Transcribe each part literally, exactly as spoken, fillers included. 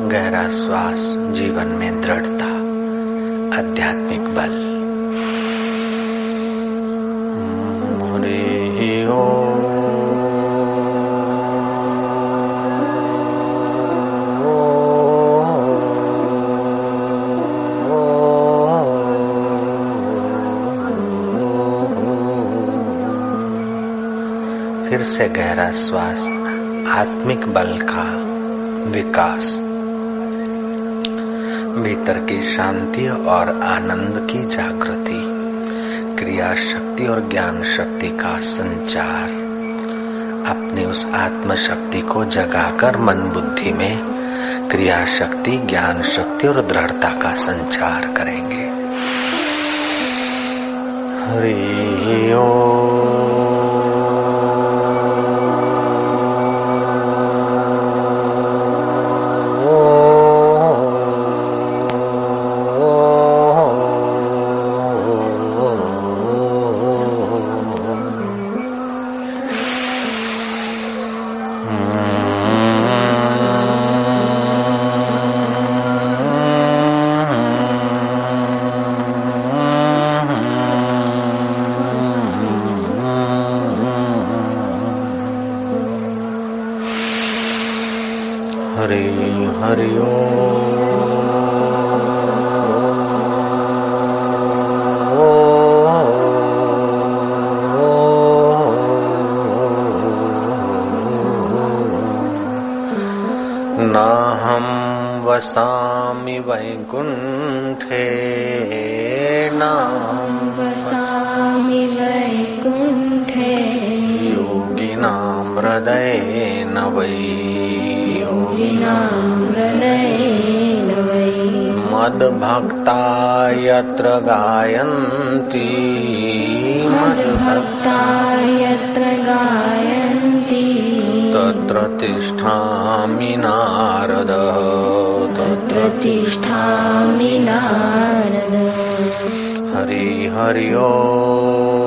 गहरा श्वास जीवन में दृढ़ता, आध्यात्मिक बल। हरि ओम। फिर से गहरा श्वास, आत्मिक बल का विकास, भीतर की शांति और आनंद की जागृति, क्रिया शक्ति और ज्ञान शक्ति का संचार। अपनी उस आत्म शक्ति को जगाकर मन बुद्धि में क्रिया शक्ति, ज्ञान शक्ति और दृढ़ता का संचार करेंगे। हरि ओम। हरि हरि ओम। नाहं वसामि वैकुंठे, नाहं वसामि वैकुंठे, योगिनां हृदयेन वै, योगिनां हृदयेन वै, मद्भक्ता यत्र गायन्ति, मद्भक्ता यत्र गायन्ति, तत्र तिष्ठामि नारद, तत्र तिष्ठामि नारद। हरि हरि ओम।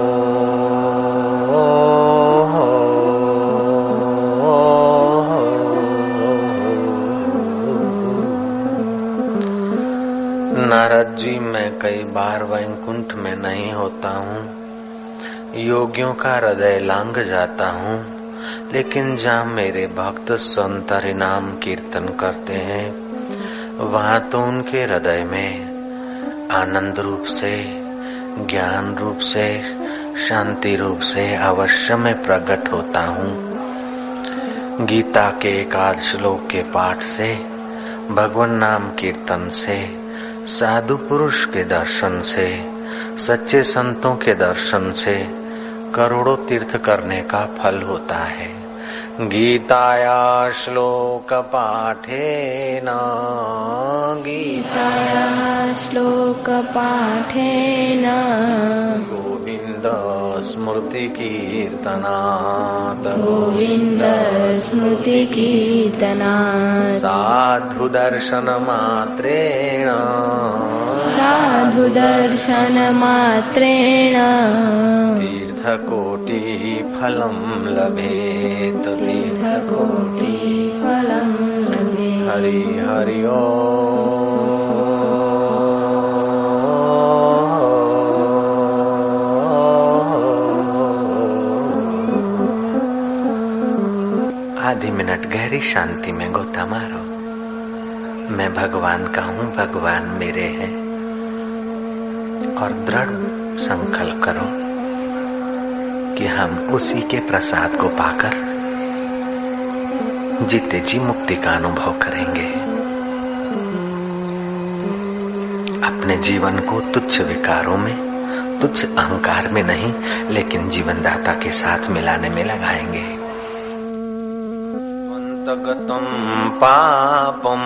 नारद जी, मैं कई बार वैकुंठ में नहीं होता हूँ, योगियों का हृदय लांघ जाता हूँ, लेकिन जहाँ मेरे भक्त संत हरि नाम कीर्तन करते हैं, वहाँ तो उनके हृदय में आनंद रूप से, ज्ञान रूप से, शांति रूप से अवश्य में प्रकट होता हूँ। गीता के एकादश श्लोक के पाठ से, भगवान नाम कीर्तन से, साधु पुरुष के दर्शन से, सच्चे संतों के दर्शन से करोड़ों तीर्थ करने का फल होता है। गीताया श्लोक पाठेन, गीताया श्लोक पाठेन, गोविंद स्मृति कीर्तनात्, गोविंद स्मृति कीर्तनात्, साधु दर्शन मात्रेण, साधु दर्शन मात्रेण, तीर्थकोटि फलं लभेत, तीर्थकोटि फलं लभेत। हरि हरि ओम। आधी मिनट गहरी शांति में गोता मारो। मैं भगवान का हूँ, भगवान मेरे हैं, और दृढ़ संकल्प करो कि हम उसी के प्रसाद को पाकर जीते जी मुक्ति का अनुभव करेंगे। अपने जीवन को तुच्छ विकारों में, तुच्छ अहंकार में नहीं, लेकिन जीवनदाता के साथ मिलाने में लगाएंगे। त्वन्तगतं पापं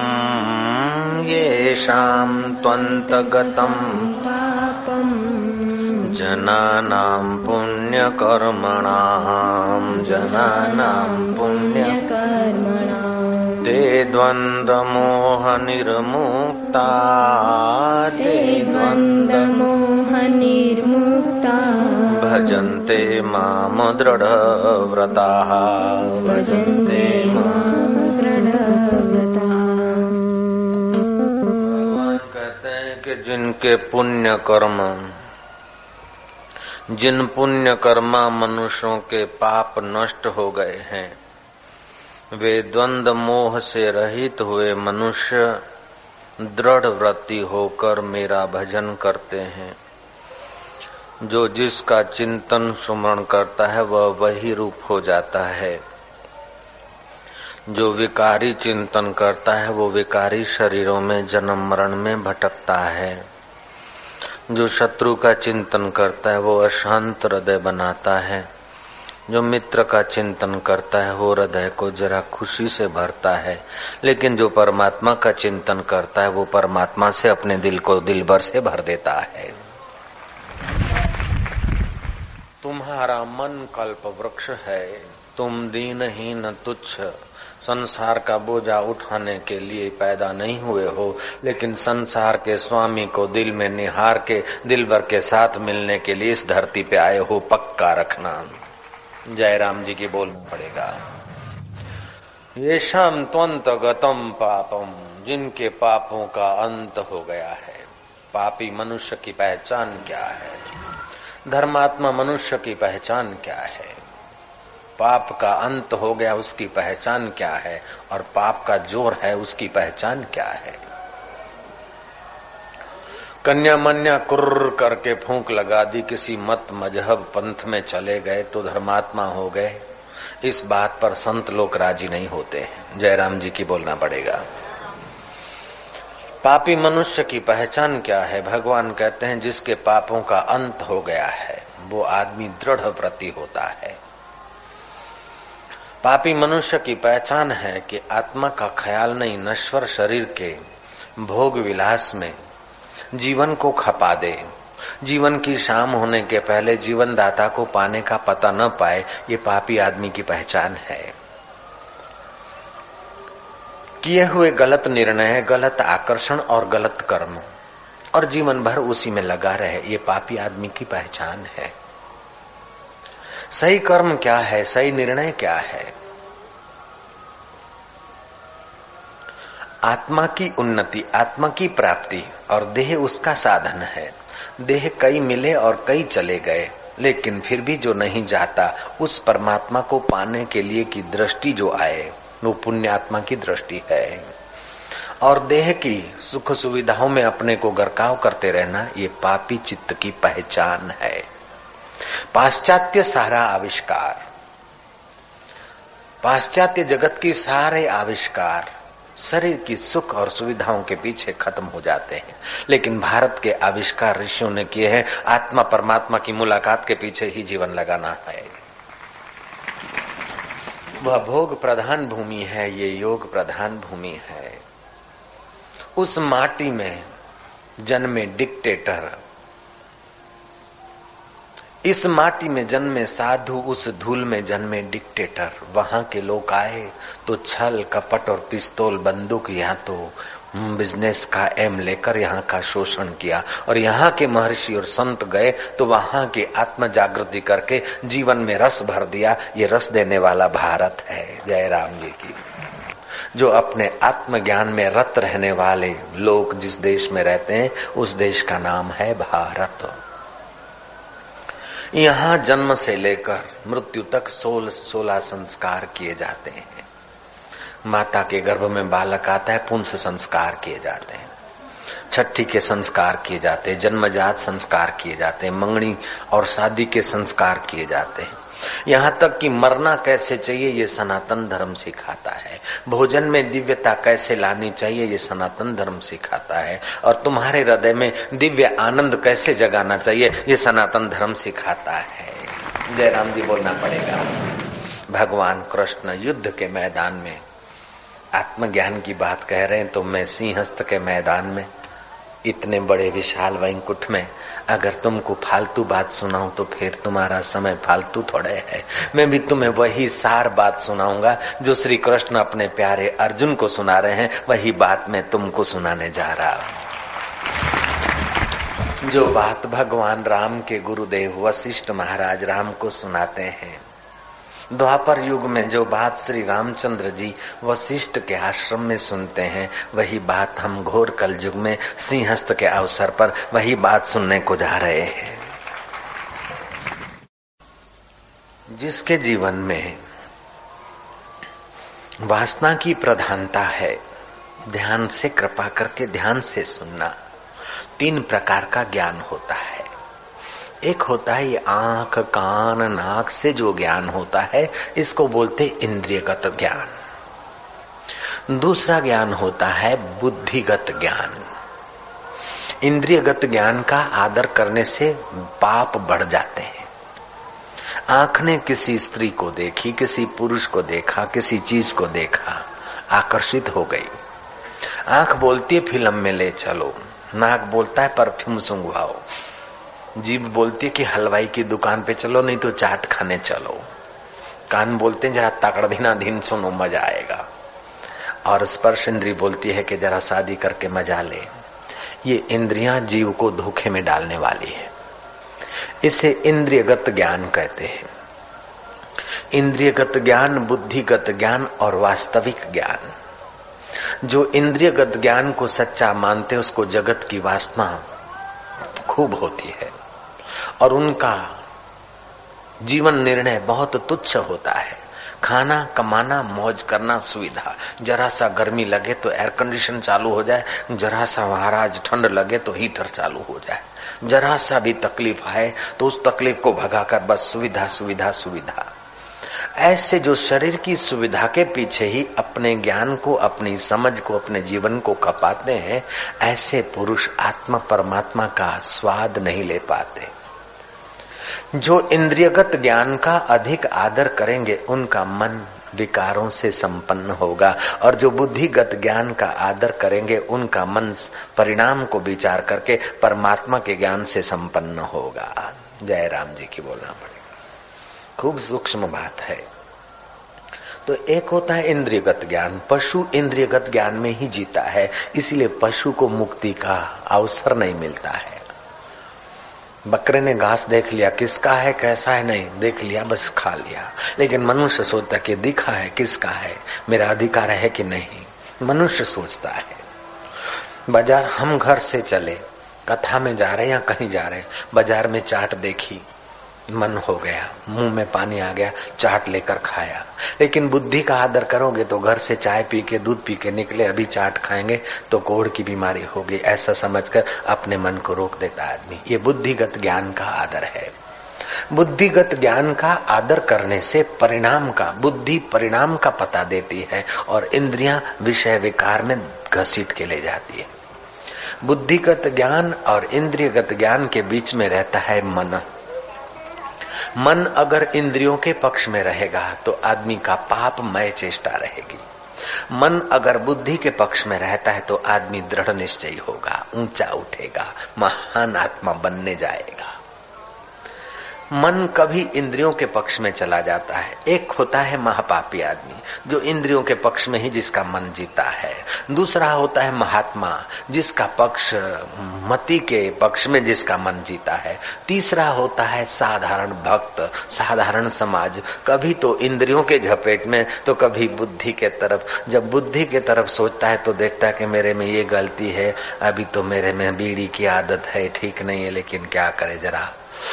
येषां त्वन्तगतं पापं जनानां पुण्यकर्मणां, जनानां पुण्यकर्मणां, ते द्वन्द्वमोहनिर्मुक्ता, ते द्वन्द्वमोहनिर्मुक्ता, भजन्ते मां दृढव्रताः, भजन्ते मां दृढव्रताः। जिनके पुण्य कर्म जिन पुण्य कर्मा मनुष्यों के पाप नष्ट हो गए हैं, वे द्वंद्व मोह से रहित हुए मनुष्य दृढ़ व्रती होकर मेरा भजन करते हैं। जो जिसका चिंतन सुमरण करता है वह वही रूप हो जाता है। जो विकारी चिंतन करता है वो विकारी शरीरों में जन्म मरण में भटकता है। जो शत्रु का चिंतन करता है वो अशांत हृदय बनाता है। जो मित्र का चिंतन करता है वो हृदय को जरा खुशी से भरता है। लेकिन जो परमात्मा का चिंतन करता है वो परमात्मा से अपने दिल को दिल भर से भर देता है। तुम्हारा मन कल्प वृक्ष है, तुम दीनहीन तुच्छ संसार का बोझा उठाने के लिए पैदा नहीं हुए हो, लेकिन संसार के स्वामी को दिल में निहार के दिल भर के साथ मिलने के लिए इस धरती पे आए हो, पक्का रखना। जय राम जी की बोलना पड़ेगा। ये शाम त्वंत गतम पापम, जिनके पापों का अंत हो गया है। पापी मनुष्य की पहचान क्या है? धर्मात्मा मनुष्य की पहचान क्या है? पाप का अंत हो गया उसकी पहचान क्या है? और पाप का जोर है उसकी पहचान क्या है? कन्या मन्या कुर्र करके फूंक लगा दी, किसी मत मजहब पंथ में चले गए तो धर्मात्मा हो गए, इस बात पर संत लोग राजी नहीं होते हैं। जयराम जी की बोलना पड़ेगा। पापी मनुष्य की पहचान क्या है? भगवान कहते हैं जिसके पापों का अंत हो गया है वो आदमी दृढ़ व्रती होता है। पापी मनुष्य की पहचान है कि आत्मा का ख्याल नहीं, नश्वर शरीर के भोग विलास में जीवन को खपा दे। जीवन की शाम होने के पहले जीवन दाता को पाने का पता न पाए, ये पापी आदमी की पहचान है। किए हुए गलत निर्णय, गलत आकर्षण और गलत कर्म और जीवन भर उसी में लगा रहे, ये पापी आदमी की पहचान है। सही कर्म क्या है? सही निर्णय क्या है? आत्मा की उन्नति, आत्मा की प्राप्ति और देह उसका साधन है। देह कई मिले और कई चले गए, लेकिन फिर भी जो नहीं जाता उस परमात्मा को पाने के लिए की दृष्टि जो आए वो पुण्यात्मा की दृष्टि है। और देह की सुख सुविधाओं में अपने को गरकाव करते रहना ये पापी चित्त की पहचान है। पाश्चात्य सारा आविष्कार, पाश्चात्य जगत की सारे आविष्कार शरीर की सुख और सुविधाओं के पीछे खत्म हो जाते हैं, लेकिन भारत के आविष्कार ऋषियों ने किए हैं आत्मा परमात्मा की मुलाकात के पीछे ही जीवन लगाना है। वह भोग प्रधान भूमि है, ये योग प्रधान भूमि है। उस माटी में जन्मे डिक्टेटर, इस माटी में जन्मे साधु, उस धूल में जन्मे डिक्टेटर। वहां के लोग आए तो छल कपट और पिस्तौल बंदूक, यहाँ तो बिजनेस का एम लेकर यहाँ का शोषण किया। और यहाँ के महर्षि और संत गए तो वहां की आत्म जागृति करके जीवन में रस भर दिया। ये रस देने वाला भारत है। जय राम जी की। जो अपने आत्मज्ञान में रत रहने वाले लोग जिस देश में रहते हैं उस देश का नाम है भारत। यहाँ जन्म से लेकर मृत्यु तक सोलह सोलह संस्कार किए जाते हैं। माता के गर्भ में बालक आता है, पुंस संस्कार किए जाते हैं, छठी के संस्कार किए जाते हैं, जन्मजात संस्कार किए जाते हैं, मंगनी और शादी के संस्कार किए जाते हैं। यहाँ तक कि मरना कैसे चाहिए ये सनातन धर्म सिखाता है। भोजन में दिव्यता कैसे लानी चाहिए ये सनातन धर्म सिखाता है। और तुम्हारे हृदय में दिव्य आनंद कैसे जगाना चाहिए ये सनातन धर्म सिखाता है। जय राम जी बोलना पड़ेगा। भगवान कृष्ण युद्ध के मैदान में आत्मज्ञान की बात कह रहे हैं तो मैं सिंहस्थ के मैदान में इतने बड़े विशाल वैकुंठ में अगर तुमको फालतू बात सुनाऊं तो फिर तुम्हारा समय फालतू थोड़े है। मैं भी तुम्हें वही सार बात सुनाऊंगा जो श्री कृष्ण अपने प्यारे अर्जुन को सुना रहे हैं, वही बात मैं तुमको सुनाने जा रहा हूं। जो बात भगवान राम के गुरुदेव वशिष्ठ महाराज राम को सुनाते हैं द्वापर युग में जो बात श्री रामचंद्र जी वशिष्ठ के आश्रम में सुनते हैं, वही बात हम घोर कल युग में सिंहस्थ के अवसर पर वही बात सुनने को जा रहे हैं। जिसके जीवन में वासना की प्रधानता है, ध्यान से कृपा करके ध्यान से सुनना। तीन प्रकार का ज्ञान होता है। एक होता है ये आंख कान नाक से जो ज्ञान होता है, इसको बोलते इंद्रियगत ज्ञान। दूसरा ज्ञान होता है बुद्धिगत ज्ञान। इंद्रियगत ज्ञान का आदर करने से पाप बढ़ जाते हैं। आंख ने किसी स्त्री को देखी, किसी पुरुष को देखा, किसी चीज को देखा, आकर्षित हो गई। आंख बोलती है फिल्म में ले चलो, नाक बोलता है परफ्यूम सुंघवाओ, जीभ बोलती है कि हलवाई की दुकान पे चलो नहीं तो चाट खाने चलो, कान बोलते हैं जरा तकड़ीना धीन सुनो मजा आएगा, और स्पर्श इंद्री बोलती है कि जरा शादी करके मजा ले। ये इंद्रियां जीव को धोखे में डालने वाली है। इसे इंद्रियगत ज्ञान कहते हैं। इंद्रियगत ज्ञान, बुद्धिगत ज्ञान और वास्तविक ज्ञान। जो इंद्रियगत ज्ञान को सच्चा मानते उसको जगत की वासना खूब होती है और उनका जीवन निर्णय बहुत तुच्छ होता है। खाना कमाना मौज करना सुविधा, जरा सा गर्मी लगे तो एयर कंडीशन चालू हो जाए, जरा सा महाराज ठंड लगे तो हीटर चालू हो जाए, जरा सा भी तकलीफ आए तो उस तकलीफ को भगाकर बस सुविधा सुविधा सुविधा। ऐसे जो शरीर की सुविधा के पीछे ही अपने ज्ञान को, अपनी समझ को, अपने जीवन को खपाते हैं, ऐसे पुरुष आत्मा परमात्मा का स्वाद नहीं ले पाते। जो इंद्रियगत ज्ञान का अधिक आदर करेंगे उनका मन विकारों से संपन्न होगा, और जो बुद्धिगत ज्ञान का आदर करेंगे उनका मन परिणाम को विचार करके परमात्मा के ज्ञान से संपन्न होगा। जय राम जी की बोलना पड़ेगा। खूब सूक्ष्म बात है। तो एक होता है इंद्रियगत ज्ञान। पशु इंद्रियगत ज्ञान में ही जीता है, इसीलिए पशु को मुक्ति का अवसर नहीं मिलता है। बकरे ने घास देख लिया, किसका है कैसा है नहीं देख लिया, बस खा लिया। लेकिन मनुष्य सोचता कि दिखा है किसका है, मेरा अधिकार है कि नहीं, मनुष्य सोचता है। बाजार हम घर से चले, कथा में जा रहे या कहीं जा रहे, बाजार में चाट देखी, मन हो गया, मुंह में पानी आ गया, चाट लेकर खाया। लेकिन बुद्धि का आदर करोगे तो घर से चाय पी के दूध पी के निकले, अभी चाट खाएंगे तो कोढ़ की बीमारी होगी, ऐसा समझकर अपने मन को रोक देता आदमी। ये बुद्धिगत ज्ञान का आदर है। बुद्धिगत ज्ञान का आदर करने से परिणाम का, बुद्धि परिणाम का पता देती है और इंद्रियां विषय विकार में घसीट के ले जाती है। बुद्धिगत ज्ञान और इंद्रियगत ज्ञान के बीच में रहता है मन। मन अगर इंद्रियों के पक्ष में रहेगा तो आदमी का पापमय चेष्टा रहेगी। मन अगर बुद्धि के पक्ष में रहता है तो आदमी दृढ़ निश्चयी होगा, ऊंचा उठेगा, महान आत्मा बनने जाएगा। मन कभी इंद्रियों के पक्ष में चला जाता है। एक होता है महापापी आदमी जो इंद्रियों के पक्ष में ही जिसका मन जीता है। दूसरा होता है महात्मा जिसका पक्ष मति के पक्ष में जिसका मन जीता है। तीसरा होता है साधारण भक्त, साधारण समाज, कभी तो इंद्रियों के झपेट में तो कभी बुद्धि के तरफ। जब बुद्धि के तरफ सोचता है तो देखता है कि मेरे में ये गलती है, अभी तो मेरे में बीड़ी की आदत है, ठीक नहीं है, लेकिन क्या करे, जरा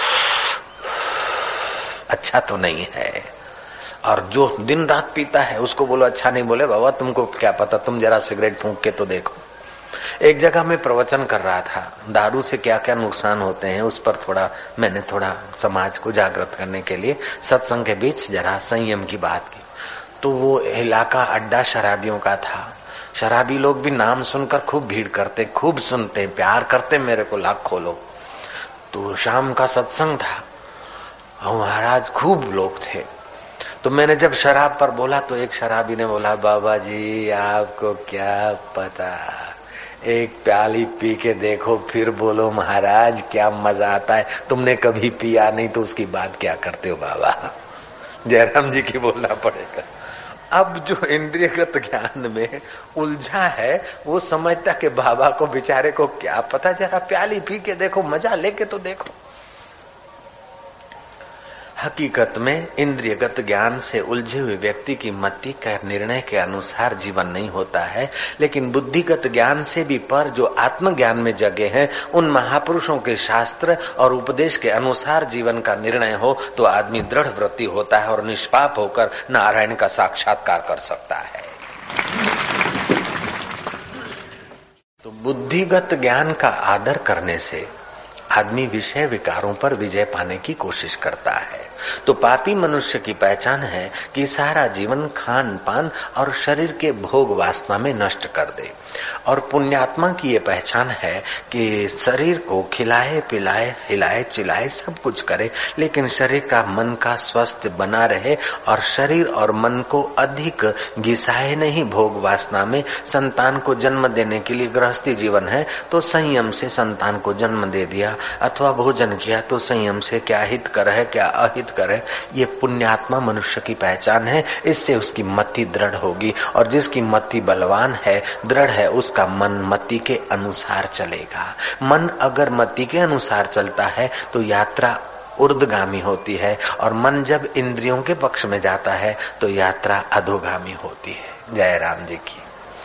अच्छा तो नहीं है। और जो दिन रात पीता है उसको बोलो अच्छा नहीं, बोले बाबा तुमको क्या पता, तुम जरा सिगरेट फूंक के तो देखो। एक जगह मैं प्रवचन कर रहा था, दारू से क्या क्या नुकसान होते हैं उस पर थोड़ा मैंने थोड़ा समाज को जागृत करने के लिए सत्संग के बीच जरा संयम की बात की। तो वो इलाका अड्डा शराबियों का था। शराबी लोग भी नाम सुनकर खूब भीड़ करते, खूब सुनते, प्यार करते मेरे को लाखों लोग। तो शाम का सत्संग था और महाराज खूब लोग थे। तो मैंने जब शराब पर बोला तो एक शराबी ने बोला, बाबा जी आपको क्या पता, एक प्याली पी के देखो फिर बोलो महाराज क्या मजा आता है, तुमने कभी पिया नहीं तो उसकी बात क्या करते हो बाबा। जयराम जी की बोलना पड़ेगा। अब जो इंद्रियगत ज्ञान में उलझा है वो समझता कि बाबा को बेचारे को क्या पता, जरा प्याली पी के देखो, मजा लेके तो देखो। हकीकत में इंद्रियगत ज्ञान से उलझे हुए व्यक्ति की मति का निर्णय के अनुसार जीवन नहीं होता है, लेकिन बुद्धिगत ज्ञान से भी पर जो आत्मज्ञान में जगे हैं उन महापुरुषों के शास्त्र और उपदेश के अनुसार जीवन का निर्णय हो तो आदमी दृढ़ व्रती होता है और निष्पाप होकर नारायण का साक्षात्कार कर सकता है। तो बुद्धिगत ज्ञान का आदर करने से आदमी विषय विकारों पर विजय पाने की कोशिश करता है। तो पापी मनुष्य की पहचान है कि सारा जीवन खान पान और शरीर के भोग वासना में नष्ट कर दे, और पुण्यात्मा की ये पहचान है कि शरीर को खिलाए पिलाए हिलाए चिलाए सब कुछ करे, लेकिन शरीर का मन का स्वस्थ बना रहे और शरीर और मन को अधिक घिसाए नहीं भोग वासना में। संतान को जन्म देने के लिए गृहस्थी जीवन है तो संयम से संतान को जन्म दे दिया, अथवा भोजन किया तो संयम से क्या हित कर है क्या अहित करे। ये पुण्यात्मा मनुष्य की पहचान है। इससे उसकी मति दृढ़ होगी, और जिसकी मति बलवान है दृढ़ है उसका मन मति के अनुसार चलेगा। मन अगर मति के अनुसार चलता है तो यात्रा ऊर्ध्वगामी होती है, और मन जब इंद्रियों के पक्ष में जाता है तो यात्रा अधोगामी होती है। जय राम जी की।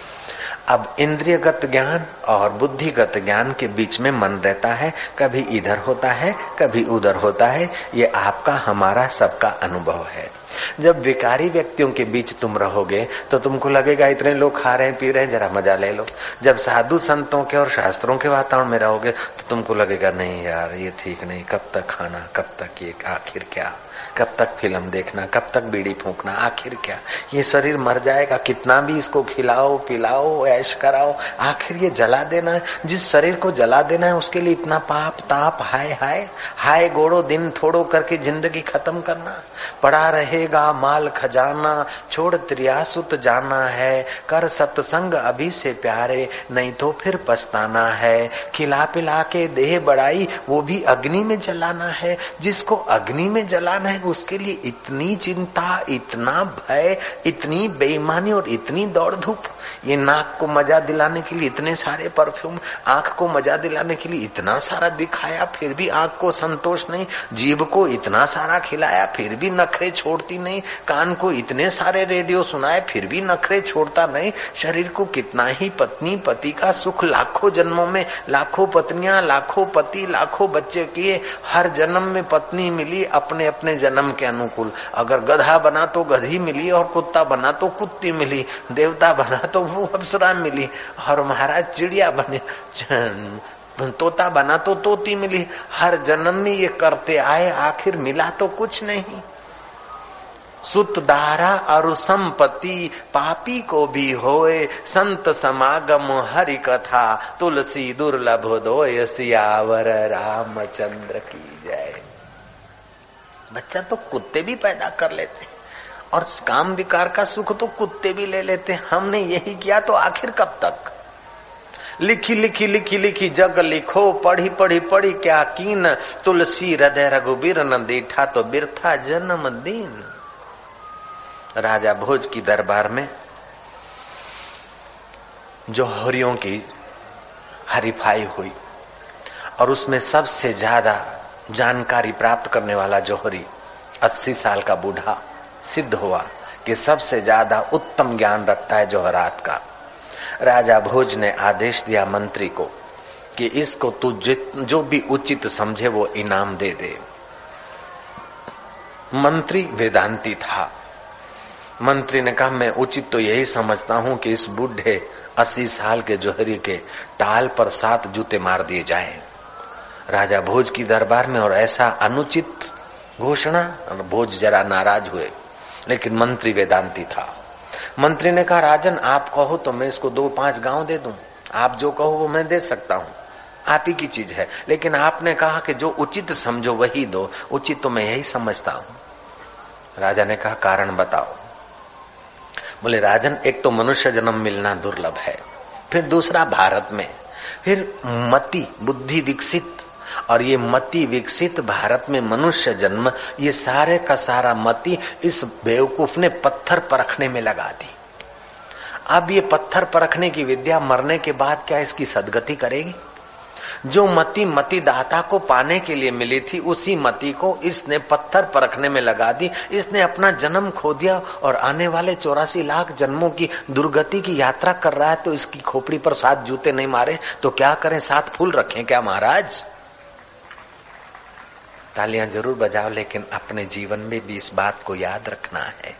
अब इंद्रियगत ज्ञान और बुद्धिगत ज्ञान के बीच में मन रहता है, कभी इधर होता है कभी उधर होता है। ये आपका हमारा सबका अनुभव है। जब विकारी व्यक्तियों के बीच तुम रहोगे तो तुमको लगेगा इतने लोग खा रहे हैं पी रहे हैं, जरा मजा ले लो। जब साधु संतों के और शास्त्रों के वातावरण में रहोगे तो तुमको लगेगा नहीं यार ये ठीक नहीं, कब तक खाना, कब तक ये, आखिर क्या, कब तक फिल्म देखना, कब तक बीड़ी फूंकना, आखिर क्या, ये शरीर मर जाएगा, कितना भी इसको खिलाओ पिलाओ ऐश कराओ, आखिर ये जला देना है। जिस शरीर को जला देना है उसके लिए इतना पाप ताप, हाय हाय हाय गोड़ो दिन थोड़ो करके जिंदगी खत्म करना। पड़ा रहेगा माल खजाना, छोड़ त्रियासुत जाना है, कर सत्संग अभी से प्यारे, नहीं तो फिर पछताना है। खिला पिला के देह बढ़ाई वो भी अग्नि में जलाना है। जिसको अग्नि में जलाना है उसके लिए इतनी चिंता, इतना भय, इतनी बेईमानी और इतनी दौड़ धूप। ये नाक को मजा दिलाने के लिए इतने सारे परफ्यूम, आंख को मजा दिलाने के लिए इतना सारा दिखाया फिर भी आंख को संतोष नहीं, जीभ को इतना सारा खिलाया फिर भी नखरे छोड़ती नहीं, कान को इतने सारे रेडियो सुनाए फिर भी नखरे छोड़ता नहीं। शरीर को कितना ही पत्नी पति का सुख, लाखों जन्मों में लाखों पत्नियां, लाखों पति, लाखों बच्चे किए, हर जन्म में पत्नी मिली अपने अपने जन्म के अनुकूल। अगर गधा बना तो गधी मिली, और कुत्ता बना तो कुत्ती मिली, देवता बना तो वो अप्सरा मिली, और महाराज चिड़िया बने, तोता बना तो तोती मिली। हर जन्म में ये करते आए, आखिर मिला तो कुछ नहीं। सुत दारा और संपत्ति पापी को भी होए, संत समागम हरि कथा, तुलसी दुर्लभ दोय, सियावर रामचंद्र की जय। बच्चा तो कुत्ते भी पैदा कर लेते और काम विकार का सुख तो कुत्ते भी ले लेते। हमने यही किया तो आखिर कब तक। लिखी लिखी लिखी लिखी जग लिखो, पढ़ी पढ़ी पढ़ी क्या कीन, तुलसी हृदय रघुबीर न दीठा, तो बिरथा जन्म दिन। राजा भोज की दरबार में जौहरियों की हरिफाई हुई, और उसमें सबसे ज्यादा जानकारी प्राप्त करने वाला जौहरी अस्सी साल का बूढ़ा सिद्ध हुआ कि सबसे ज्यादा उत्तम ज्ञान रखता है जौहरात का। राजा भोज ने आदेश दिया मंत्री को कि इसको तू जो भी उचित समझे वो इनाम दे दे। मंत्री वेदांती था। मंत्री ने कहा मैं उचित तो यही समझता हूं कि इस बूढ़े अस्सी साल के जौहरी के टाल पर सात जूते मार दिए जाएं। राजा भोज की दरबार में और ऐसा अनुचित घोषणा, भोज जरा नाराज हुए, लेकिन मंत्री वेदांती था। मंत्री ने कहा राजन आप कहो तो मैं इसको दो पांच गांव दे दूं, आप जो कहो वो मैं दे सकता हूं, आप ही की चीज है, लेकिन आपने कहा कि जो उचित समझो वही दो। उचित तो मैं यही समझता हूं। राजा ने कहा कारण बताओ। बोले राजन एक तो मनुष्य जन्म मिलना दुर्लभ है, फिर दूसरा भारत में, फिर मति बुद्धि विकसित, और ये मति विकसित भारत में मनुष्य जन्म, ये सारे का सारा मति इस बेवकूफ ने पत्थर परखने में लगा दी। अब ये पत्थर परखने की विद्या मरने के बाद क्या इसकी सदगति करेगी? जो मति मति दाता को पाने के लिए मिली थी, उसी मति को इसने पत्थर परखने में लगा दी। इसने अपना जन्म खो दिया और आने वाले चौरासी लाख जन्मों की दुर्गति की यात्रा कर रहा है। तो इसकी खोपड़ी पर सात जूते नहीं मारे तो क्या करें? सात फूल रखें क्या महाराज? तालियां जरूर बजाओ, लेकिन अपने जीवन में भी इस बात को याद रखना है।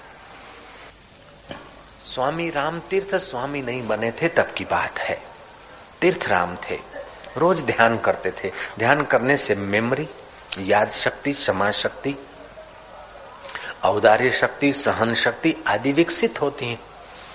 स्वामी राम तीर्थ स्वामी नहीं बने थे तब की बात है। तीर्थ राम थे, रोज ध्यान करते थे। ध्यान करने से मेमोरी, याद शक्ति, क्षमा शक्ति, औदार्य शक्ति, सहन शक्ति आदि विकसित होती हैं।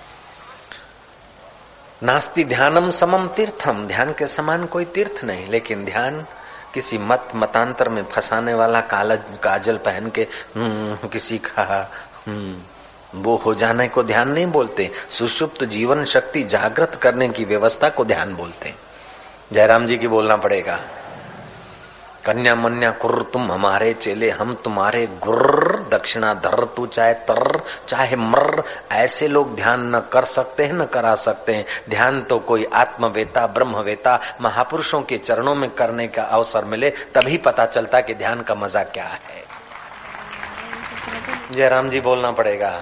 नास्ति ध्यानम समम तीर्थम, ध्यान के समान कोई तीर्थ नहीं। लेकिन ध्यान किसी मत मतांतर में फंसाने वाला काला काजल पहन के किसी का वो हो जाने को ध्यान नहीं बोलते। सुषुप्त जीवन शक्ति जागृत करने की व्यवस्था को ध्यान बोलते। जयराम जी की बोलना पड़ेगा। कन्या मन्या कुर्र, तुम हमारे चेले हम तुम्हारे गुर्र, दक्षिणा धर तू चाहे तर चाहे मर। ऐसे लोग ध्यान न कर सकते हैं न करा सकते हैं। ध्यान तो कोई आत्मवेता ब्रह्मवेता महापुरुषों के चरणों में करने का अवसर मिले तभी पता चलता कि ध्यान का मजा क्या है। जयराम जी बोलना पड़ेगा।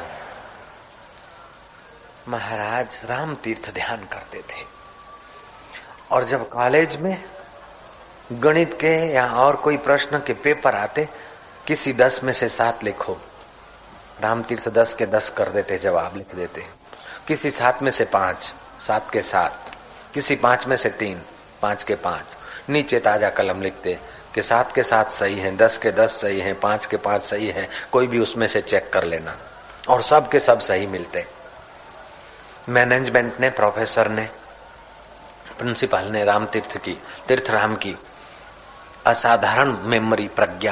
महाराज राम तीर्थ ध्यान करते थे और जब कॉलेज में गणित के या और कोई प्रश्न के पेपर आते, किसी दस में से सात लिखो, राम तीर्थ दस के दस कर देते, जवाब लिख देते। किसी सात में से पांच, सात के सात, किसी पांच में से तीन, पांच के पांच, नीचे ताजा कलम लिखते कि सात के सात सही हैं, दस के दस सही हैं, पांच के पांच सही हैं, कोई भी उसमें से चेक कर लेना। और सब के सब सही मिलते। मैनेजमेंट ने, प्रोफेसर ने, प्रिंसिपल ने राम तीर्थ की, तीर्थ राम की असाधारण मेमोरी प्रज्ञा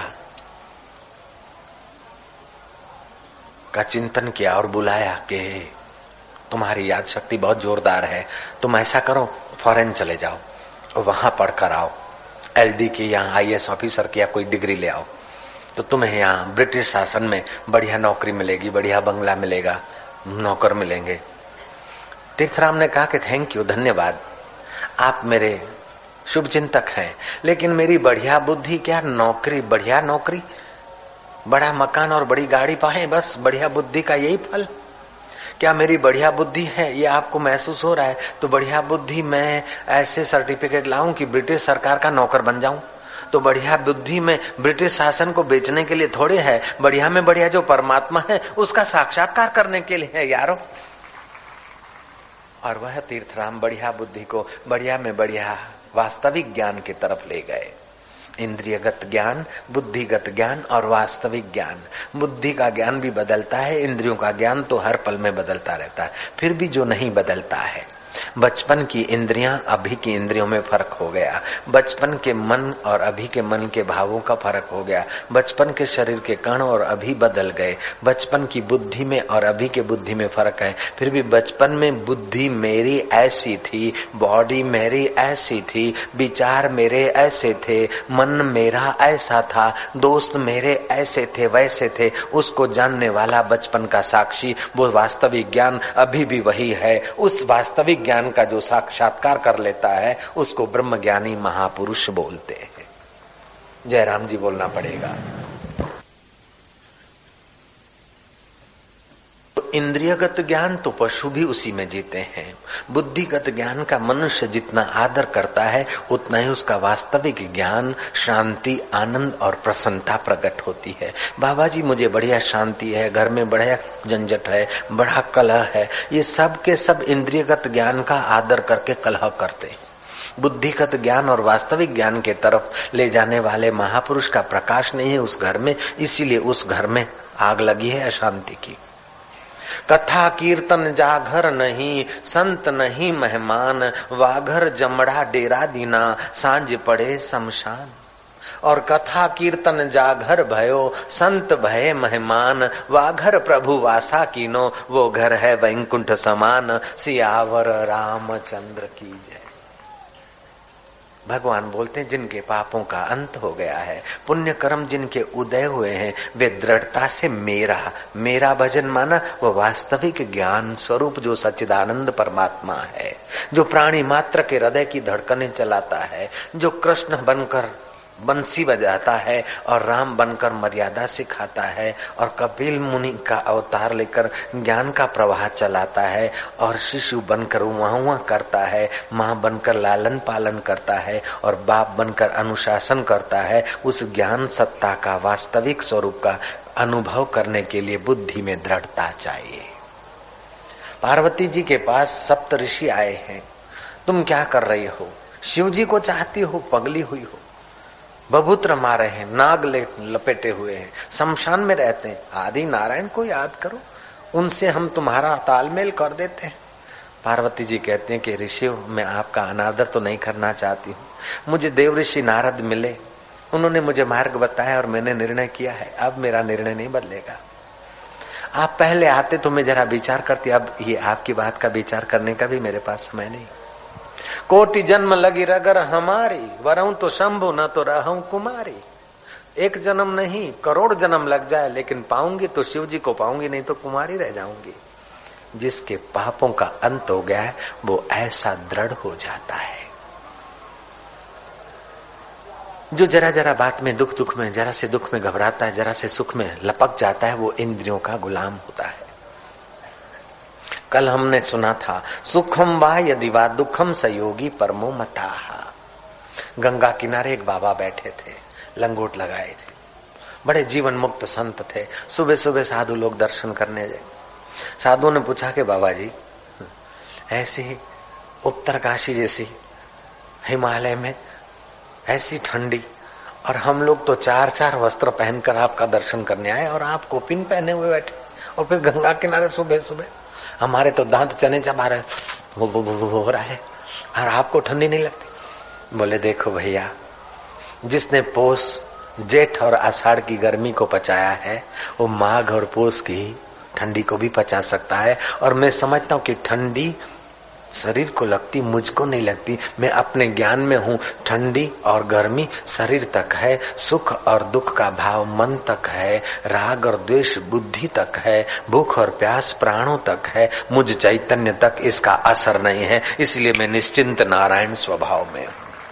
का चिंतन किया और बुलाया कि तुम्हारी याद शक्ति बहुत जोरदार है, तुम ऐसा करो फॉरेन चले जाओ और वहां पढ़कर आओ, एलडी की या आईएएस ऑफिसर की या कोई डिग्री ले आओ, तो तुम्हें यहाँ ब्रिटिश शासन में बढ़िया नौकरी मिलेगी, बढ़िया बंगला मिलेगा, नौकर मिलेंगे। तीर्थराम ने कहा कि थैंक यू, धन्यवाद, आप मेरे शुभ चिंतक हैं, लेकिन मेरी बढ़िया बुद्धि क्या नौकरी, बढ़िया नौकरी, बड़ा मकान और बड़ी गाड़ी पाए, बस बढ़िया बुद्धि का यही फल? क्या मेरी बढ़िया बुद्धि है ये आपको महसूस हो रहा है? तो बढ़िया बुद्धि मैं ऐसे सर्टिफिकेट लाऊं कि ब्रिटिश सरकार का नौकर बन जाऊं? तो बढ़िया बुद्धि में ब्रिटिश शासन को बेचने के लिए थोड़े है, बढ़िया में बढ़िया जो परमात्मा है उसका साक्षात्कार करने के लिए है यारो। और वह तीर्थराम बढ़िया बुद्धि को बढ़िया में बढ़िया वास्तविक ज्ञान की तरफ ले गए। इंद्रियगत ज्ञान, बुद्धिगत ज्ञान और वास्तविक ज्ञान। बुद्धि का ज्ञान भी बदलता है, इंद्रियों का ज्ञान तो हर पल में बदलता रहता है। फिर भी जो नहीं बदलता है, बचपन की इंद्रियां अभी की इंद्रियों में फर्क हो गया, बचपन के मन और अभी के मन के भावों का फर्क हो गया, बचपन के शरीर के कण और अभी बदल गए, बचपन की बुद्धि में और अभी के बुद्धि में फर्क है। फिर भी बचपन में बुद्धि मेरी ऐसी थी, बॉडी मेरी ऐसी थी, विचार मेरे ऐसे थे, मन मेरा ऐसा था, दोस्त मेरे ऐसे थे वैसे थे। उसको जानने वाला बचपन का साक्षी, वो वास्तविक ज्ञान अभी भी वही है। उस वास्तविक ज्ञान का जो साक्षात्कार कर लेता है उसको ब्रह्मज्ञानी महापुरुष बोलते हैं। जयराम जी बोलना पड़ेगा। तो इंद्रियगत ज्ञान तो पशु भी उसी में जीते हैं। बुद्धिगत ज्ञान का मनुष्य जितना आदर करता है उतना ही उसका वास्तविक ज्ञान, शांति, आनंद और प्रसन्नता प्रकट होती है। बाबा जी मुझे बढ़िया शांति है, घर में बढ़िया झंझट है, बड़ा कलह है, ये सब के सब इंद्रियगत ज्ञान का आदर करके कलह करते हैं। बुद्धिगत ज्ञान और वास्तविक ज्ञान के तरफ ले जाने वाले महापुरुष का प्रकाश नहीं है उस घर में, इसीलिए उस घर में आग लगी है अशांति की। कथा कीर्तन जागर नहीं, संत नहीं मेहमान, वाघर जमड़ा डेरा दीना, सांझ पड़े शमशान। और कथा कीर्तन जागर भयो, संत भये मेहमान, वाघर प्रभु वासा कीनो, वो घर है वैकुंठ समान। सियावर रामचंद्र की जय। भगवान बोलते हैं जिनके पापों का अंत हो गया है, पुण्य कर्म जिनके उदय हुए हैं, वे दृढ़ता से मेरा मेरा भजन माना वो वास्तविक ज्ञान स्वरूप जो सच्चिदानंद परमात्मा है, जो प्राणी मात्र के हृदय की धड़कनें चलाता है, जो कृष्ण बनकर बंसी बजाता है और राम बनकर मर्यादा सिखाता है और कपिल मुनि का अवतार लेकर ज्ञान का प्रवाह चलाता है और शिशु बनकर उहाँ करता है, माँ बनकर लालन पालन करता है और बाप बनकर अनुशासन करता है। उस ज्ञान सत्ता का वास्तविक स्वरूप का अनुभव करने के लिए बुद्धि में दृढ़ता चाहिए। पार्वती जी के पास सप्त ऋषि आए हैं, तुम क्या कर रही हो? शिव जी को चाहती हो? पगली हुई हो? बभूत्र मारे हैं, नाग ले लपेटे हुए हैं, शमशान में रहते हैं, आदि नारायण को याद करो, उनसे हम तुम्हारा तालमेल कर देते हैं। पार्वती जी कहते हैं कि ऋषि मैं आपका अनादर तो नहीं करना चाहती हूँ, मुझे देव ऋषि नारद मिले, उन्होंने मुझे मार्ग बताया और मैंने निर्णय किया है, अब मेरा निर्णय नहीं बदलेगा। आप पहले आते तो मैं जरा विचार करती, अब ये आपकी बात का विचार करने का भी मेरे पास समय नहीं। कोटि जन्म लगी रगर हमारी, वरहूं तो शंभु न तो रहूं कुमारी। एक जन्म नहीं करोड़ जन्म लग जाए, लेकिन पाऊंगी तो शिव जी को पाऊंगी, नहीं तो कुमारी रह जाऊंगी। जिसके पापों का अंत हो गया है वो ऐसा दृढ़ हो जाता है। जो जरा जरा बात में दुख दुख में जरा से दुख में घबराता है, जरा से सुख में लपक जाता है, वो इंद्रियों का गुलाम होता है। कल हमने सुना था सुखम वा यदि वा दुखम सयोगी परमो मताः। गंगा किनारे एक बाबा बैठे थे, लंगोट लगाए थे, बड़े जीवन मुक्त संत थे। सुबह सुबह साधु लोग दर्शन करने गए। साधुओं ने पूछा कि बाबा जी ऐसी उत्तरकाशी जैसी हिमालय में ऐसी ठंडी, और हम लोग तो चार चार वस्त्र पहनकर आपका दर्शन करने आए और आप कोपिन पहने हुए बैठे, और फिर गंगा किनारे सुबह सुबह हमारे तो दांत चने चबा रहे वो, वो, वो, वो हो रहा है और आपको ठंडी नहीं लगती। बोले देखो भैया, जिसने पोष जेठ और आषाढ़ की गर्मी को पचाया है वो माघ और पोष की ठंडी को भी पचा सकता है। और मैं समझता हूँ कि ठंडी शरीर को लगती, मुझको नहीं लगती। मैं अपने ज्ञान में हूँ, ठंडी और गर्मी शरीर तक है, सुख और दुख का भाव मन तक है, राग और द्वेष बुद्धि तक है, भूख और प्यास प्राणों तक है, मुझ चैतन्य तक इसका असर नहीं है। इसलिए मैं निश्चिंत नारायण स्वभाव में हूँ।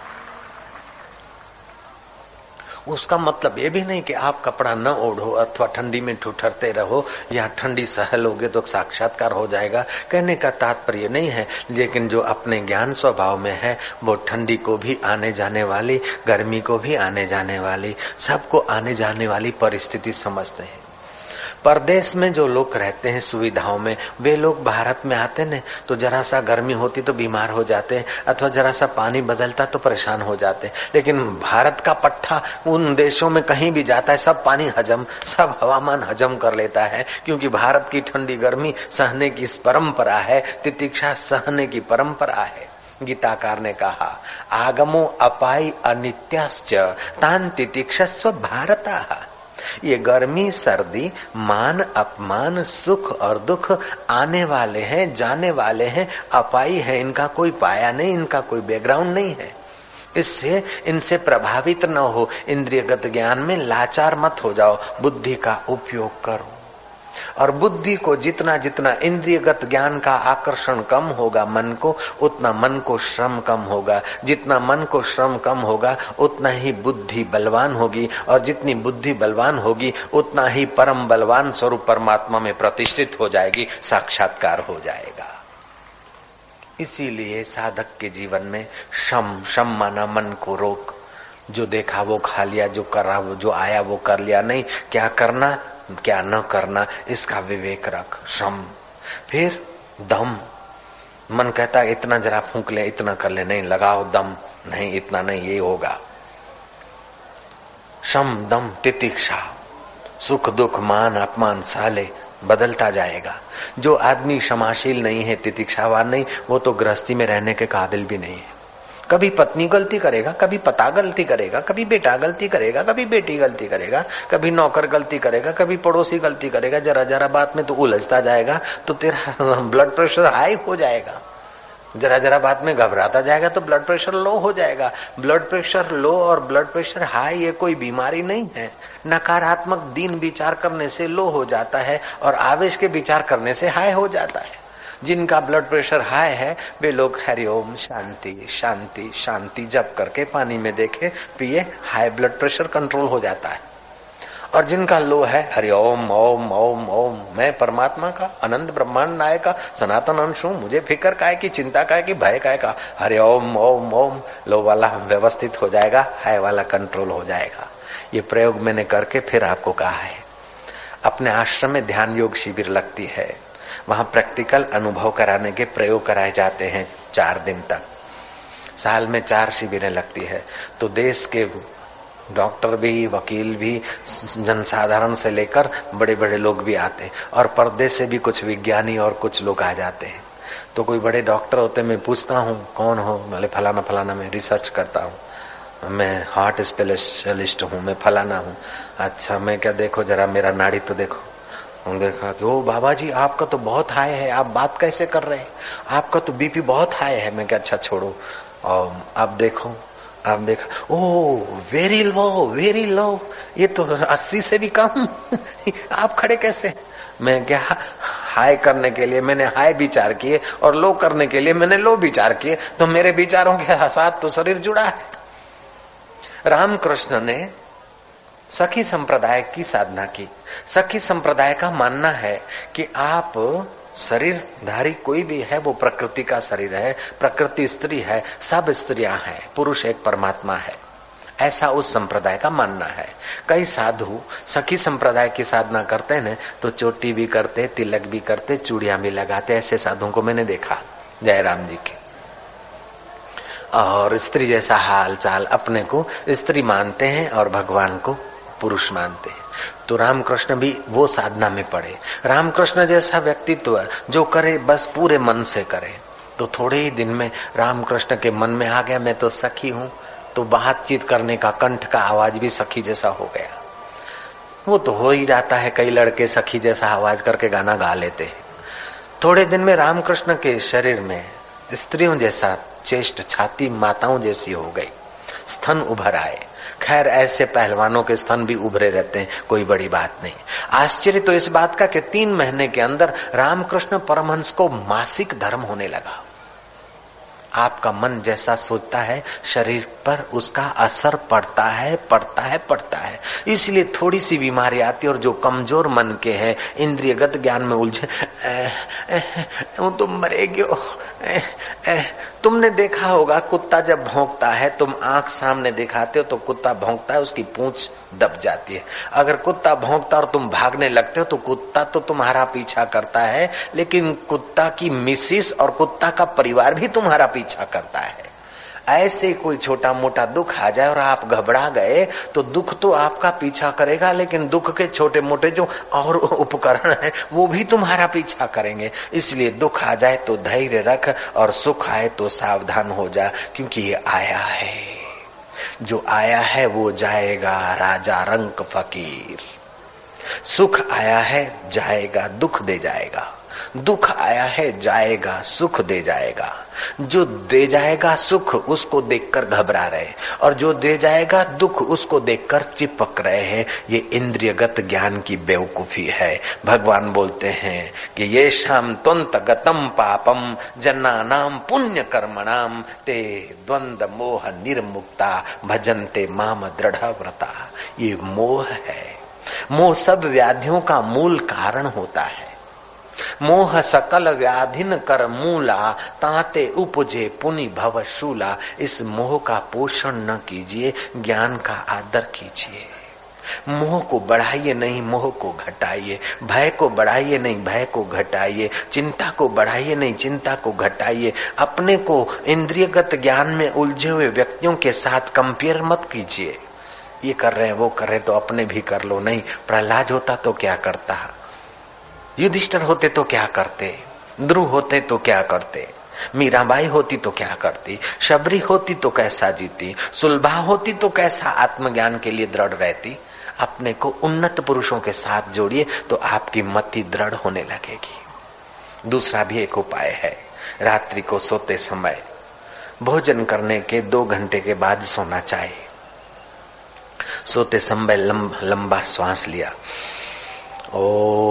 उसका मतलब ये भी नहीं कि आप कपड़ा न ओढ़ो अथवा ठंडी में ठुठरते रहो या ठंडी सह लोगे तो साक्षात्कार हो जाएगा, कहने का तात्पर्य नहीं है। लेकिन जो अपने ज्ञान स्वभाव में है वो ठंडी को भी आने जाने वाली, गर्मी को भी आने जाने वाली, सबको आने जाने वाली परिस्थिति समझते हैं। परदेश में जो लोग रहते हैं सुविधाओं में, वे लोग भारत में आते न तो जरा सा गर्मी होती तो बीमार हो जाते हैं, अथवा जरा सा पानी बदलता तो परेशान हो जाते हैं। लेकिन भारत का पट्टा उन देशों में कहीं भी जाता है, सब पानी हजम, सब हवामान हजम कर लेता है, क्योंकि भारत की ठंडी गर्मी सहने की परंपरा है, तितिक्षा सहने की परंपरा है। गीताकार ने कहा आगमो अपाई अनित्याश्च तान तितिक्षस्व भारतः। ये गर्मी सर्दी मान अपमान सुख और दुख आने वाले हैं, जाने वाले हैं, अपाई है, इनका कोई पाया नहीं, इनका कोई बैकग्राउंड नहीं है। इससे इनसे प्रभावित न हो, इंद्रियगत ज्ञान में लाचार मत हो जाओ, बुद्धि का उपयोग करो। और बुद्धि को जितना जितना इंद्रियगत ज्ञान का आकर्षण कम होगा मन को, उतना मन को श्रम कम होगा। जितना मन को श्रम कम होगा उतना ही बुद्धि बलवान होगी, और जितनी बुद्धि बलवान होगी उतना ही परम बलवान स्वरूप परमात्मा में प्रतिष्ठित हो जाएगी, साक्षात्कार हो जाएगा। इसीलिए साधक के जीवन में शम शम माना मन को रोक, जो देखा वो खा लिया, जो करा वो, जो आया वो कर लिया, नहीं क्या करना क्या न करना इसका विवेक रख, शम। फिर दम, मन कहता है इतना जरा फूंक ले, इतना कर ले, नहीं लगाओ दम, नहीं इतना नहीं, ये होगा। शम दम तितिक्षा, सुख दुख मान अपमान साले बदलता जाएगा। जो आदमी क्षमाशील नहीं है, तितिक्षावान नहीं, वो तो गृहस्थी में रहने के काबिल भी नहीं है। कभी पत्नी गलती करेगा, कभी पता गलती करेगा, कभी बेटा गलती करेगा, कभी बेटी गलती करेगा, कभी नौकर गलती करेगा, कभी पड़ोसी गलती करेगा। जरा जरा बात में तो उलझता जाएगा तो तेरा ब्लड प्रेशर हाई हो जाएगा। जरा जरा बात में घबराता जाएगा तो ब्लड प्रेशर लो हो जाएगा। ब्लड प्रेशर लो और ब्लड प्रेशर हाई ये कोई बीमारी नहीं है। नकारात्मक दीन विचार करने से लो हो जाता है और आवेश के विचार करने से हाई हो जाता है। जिनका ब्लड प्रेशर हाई है वे लोग हरिओम शांति शांति शांति जप करके पानी में देखे पिए, हाई ब्लड प्रेशर कंट्रोल हो जाता है। और जिनका लो है हरिओम ओम ओम ओम, मैं परमात्मा का अनंत ब्रह्मांड नायक का सनातन अंश हूं, मुझे फिक्र का है कि चिंता का है कि भय का है का, हरिओम ओम ओम, लो वाला व्यवस्थित हो जाएगा, हाई वाला कंट्रोल हो जाएगा। ये प्रयोग मैंने करके फिर आपको कहा है। अपने आश्रम में ध्यान योग शिविर लगती है, वहां प्रैक्टिकल अनुभव कराने के प्रयोग कराए जाते हैं चार दिन तक। साल में चार शिविरें लगती है तो देश के डॉक्टर भी, वकील भी, जनसाधारण से लेकर बड़े बड़े लोग भी आते हैं और परदेश से भी कुछ विज्ञानी और कुछ लोग आ जाते हैं। तो कोई बड़े डॉक्टर होते, मैं पूछता हूँ कौन हो, बोले फलाना फलाना, मैं रिसर्च करता हूँ, मैं हार्ट स्पेशलिस्ट हूँ, मैं फलाना हूँ। अच्छा, मैं क्या, देखो जरा मेरा नाड़ी तो देखो। उन्होंने कहा कि ओ बाबा जी आपका तो बहुत हाई है, आप बात कैसे कर रहे हैं, आपका तो बीपी बहुत हाई है। मैं क्या, अच्छा छोड़ो, और आप देखो, आप देखा, ओ वेरी लो वेरी लो, ये तो अस्सी से भी कम आप खड़े कैसे। मैं क्या, हाई करने के लिए मैंने हाई विचार किए और लो करने के लिए मैंने लो विचार किए, तो मेरे विचारों के साथ तो शरीर जुड़ा है। रामकृष्ण ने सखी संप्रदाय की साधना की। सखी संप्रदाय का मानना है कि आप शरीरधारी कोई भी है वो प्रकृति का शरीर है, प्रकृति स्त्री है, सब स्त्रियां हैं, पुरुष एक परमात्मा है, ऐसा उस संप्रदाय का मानना है। कई साधु सखी संप्रदाय की साधना करते हैं तो चोटी भी करते, तिलक भी करते, चूड़ियां भी लगाते। ऐसे साधुओं को मैंने देखा जयराम जी के। और स्त्री जैसा हाल चाल, अपने को स्त्री मानते हैं और भगवान को पुरुष मानते हैं। तो रामकृष्ण भी वो साधना में पड़े। रामकृष्ण जैसा व्यक्तित्व जो करे बस पूरे मन से करे। तो थोड़े ही दिन में रामकृष्ण के मन में आ गया मैं तो सखी हूँ, तो बातचीत करने का कंठ का आवाज भी सखी जैसा हो गया। वो तो हो ही जाता है, कई लड़के सखी जैसा आवाज करके गाना गा लेते हैं। थोड़े दिन में रामकृष्ण के शरीर में स्त्रियों जैसा चेष्ट, छाती माताओं जैसी हो गई, स्तन उभर आए। खैर ऐसे पहलवानों के स्तन भी उभरे रहते हैं, कोई बड़ी बात नहीं। आश्चर्य तो इस बात का कि तीन महीने के अंदर रामकृष्ण परमहंस को मासिक धर्म होने लगा। आपका मन जैसा सोचता है शरीर पर उसका असर पड़ता है पड़ता है पड़ता है। इसलिए थोड़ी सी बीमारी आती है और जो कमजोर मन के हैं, इंद्रियगत ज्ञान में उलझे, तुम मरेगी। तुमने देखा होगा कुत्ता जब भौंकता है, तुम आंख सामने दिखाते हो तो कुत्ता भौंकता है, उसकी पूंछ दब जाती है। अगर कुत्ता भौंकता और तुम भागने लगते हो तो कुत्ता तो तुम्हारा पीछा करता है, लेकिन कुत्ता की मिसिस और कुत्ता का परिवार भी तुम्हारा पीछा करता है। ऐसे कोई छोटा मोटा दुख आ जाए और आप घबरा गए तो दुख तो आपका पीछा करेगा, लेकिन दुख के छोटे मोटे जो और उपकरण हैं वो भी तुम्हारा पीछा करेंगे। इसलिए दुख आ जाए तो धैर्य रख और सुख आए तो सावधान हो जा, क्योंकि ये आया है, जो आया है वो जाएगा। राजा रंक फकीर, सुख आया है जाएगा, दुख दे जाएगा। दुख आया है जाएगा, सुख दे जाएगा। जो दे जाएगा सुख उसको देखकर घबरा रहे, और जो दे जाएगा दुख उसको देखकर चिपक रहे हैं। ये इंद्रियगत ज्ञान की बेवकूफी है। भगवान बोलते हैं कि ये शाम त्वंत गतम पापम जन्नानाम पुण्य कर्मणाम ते द्वंद मोह निर्मुक्ता भजन्ते माम दृढ़ व्रता। ये मोह है। मोह सब व्याधियों का मूल कारण होता है। मोह सकल व्याधिन कर मूला ताते उपजे पुनि भव शूला। इस मोह का पोषण न कीजिए, ज्ञान का आदर कीजिए। मोह को बढ़ाइए नहीं, मोह को घटाइए। भय को बढ़ाइए नहीं, भय को घटाइए। चिंता को बढ़ाइए नहीं, चिंता को घटाइए। अपने को इंद्रियगत ज्ञान में उलझे हुए व्यक्तियों के साथ कंपेयर मत कीजिए। ये कर रहे हैं वो कर रहे हैं तो अपने भी कर लो। नहीं, प्रहलाद होता तो क्या करता, युधिष्ठिर होते तो क्या करते, ध्रुव होते तो क्या करते, मीराबाई होती तो क्या करती, शबरी होती तो कैसा जीती, सुलभा होती तो कैसा आत्मज्ञान के लिए दृढ़ रहती। अपने को उन्नत पुरुषों के साथ जोड़िए तो आपकी मति दृढ़ होने लगेगी। दूसरा भी एक उपाय है, रात्रि को सोते समय भोजन करने के दो घंटे के बाद सोना चाहिए। सोते समय लंब, लंबा श्वास लिया, ओ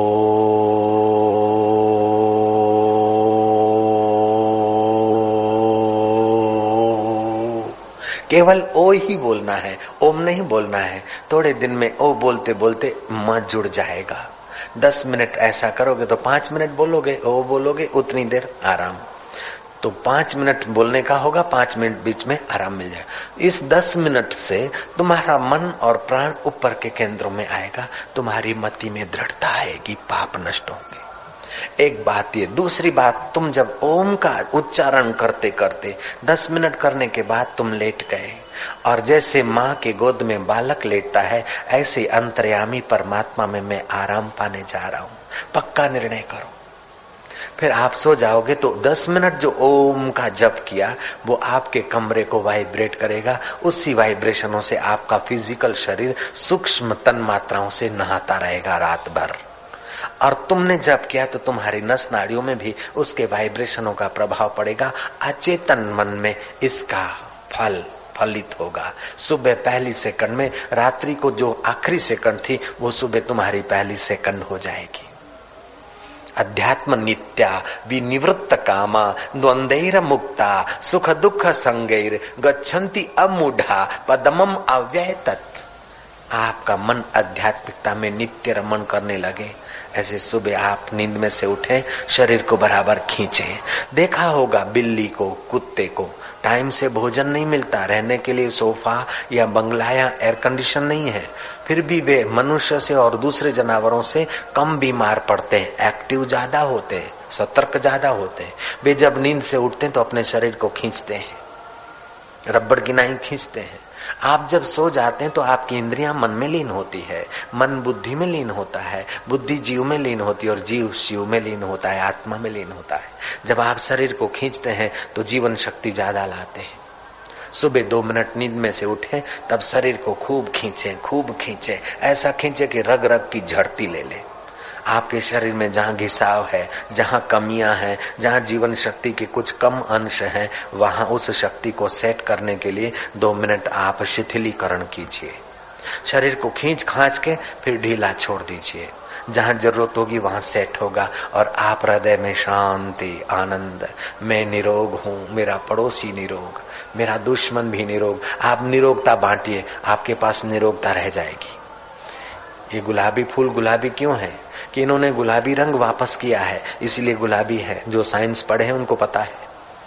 केवल ओ ही बोलना है, ओम नहीं बोलना है। थोड़े दिन में ओ बोलते बोलते मन जुड़ जाएगा। दस मिनट ऐसा करोगे तो पांच मिनट बोलोगे, ओ बोलोगे, उतनी देर आराम। तो पांच मिनट बोलने का होगा, पांच मिनट बीच में आराम मिल जाएगा। इस दस मिनट से तुम्हारा मन और प्राण ऊपर के केंद्रों में आएगा, तुम्हारी मति में दृढ़ता आएगी, पाप नष्ट होंगे। एक बात ये। दूसरी बात, तुम जब ओम का उच्चारण करते करते दस मिनट करने के बाद तुम लेट गए, और जैसे माँ के गोद में बालक लेटता है, ऐसे अंतर्यामी परमात्मा में मैं आराम पाने जा रहा हूँ। पक्का निर्णय करो। फिर आप सो जाओगे तो दस मिनट जो ओम का जप किया वो आपके कमरे को वाइब्रेट करेगा। उसी वाइब्रेशनों से आपका फिजिकल शरीर सूक्ष्म तन मात्राओं से नहाता रहेगा रात भर। और तुमने जप किया तो तुम्हारी नस नाड़ियों में भी उसके वाइब्रेशनों का प्रभाव पड़ेगा। अचेतन मन में इसका फल फलित होगा। सुबह पहली सेकंड में, रात्रि को जो आखिरी सेकंड थी वो सुबह तुम्हारी पहली सेकंड हो जाएगी। अध्यात्म नित्या विनिवृत्त कामा द्वंद्वैर मुक्ता सुख दुख संगैर गच्छन्ति अमूढ़ा पदमम अव्यय तत्। आपका मन आध्यात्मिकता में नित्य रमण करने लगे। ऐसे सुबह आप नींद में से उठे, शरीर को बराबर खींचे। देखा होगा बिल्ली को, कुत्ते को टाइम से भोजन नहीं मिलता, रहने के लिए सोफा या बंगला या एयर कंडीशन नहीं है, फिर भी वे मनुष्य से और दूसरे जानवरों से कम बीमार पड़ते हैं, एक्टिव ज्यादा होते हैं, सतर्क ज्यादा होते हैं। वे जब नींद से उठते हैं तो अपने शरीर को खींचते हैं, रबड़ की नाई खींचते हैं। आप जब सो जाते हैं तो आपकी इंद्रियां मन में लीन होती है, मन बुद्धि में लीन होता है, बुद्धि जीव में लीन होती है और जीव शिव में लीन होता है, आत्मा में लीन होता है। जब आप शरीर को खींचते हैं तो जीवन शक्ति ज्यादा लाते हैं। सुबह दो मिनट नींद में से उठे तब शरीर को खूब खींचे, खूब खींचे, ऐसा खींचे कि रग रग की झड़ती ले ले। आपके शरीर में जहाँ घिसाव है, जहाँ कमियां हैं, जहाँ जीवन शक्ति के कुछ कम अंश हैं, वहाँ उस शक्ति को सेट करने के लिए दो मिनट आप शिथिलीकरण कीजिए। शरीर को खींच खांच के फिर ढीला छोड़ दीजिए। जहाँ जरूरत होगी वहाँ सेट होगा और आप हृदय में शांति, आनंद, मैं निरोग हूँ, मेरा पड़ोसी निरोग, मेरा दुश्मन भी निरोग। आप निरोगता बांटिए, आपके पास निरोगता रह जाएगी। ये गुलाबी फूल गुलाबी क्यों है? कि इन्होंने गुलाबी रंग वापस किया है, इसलिए गुलाबी है। जो साइंस पढ़े हैं उनको पता है।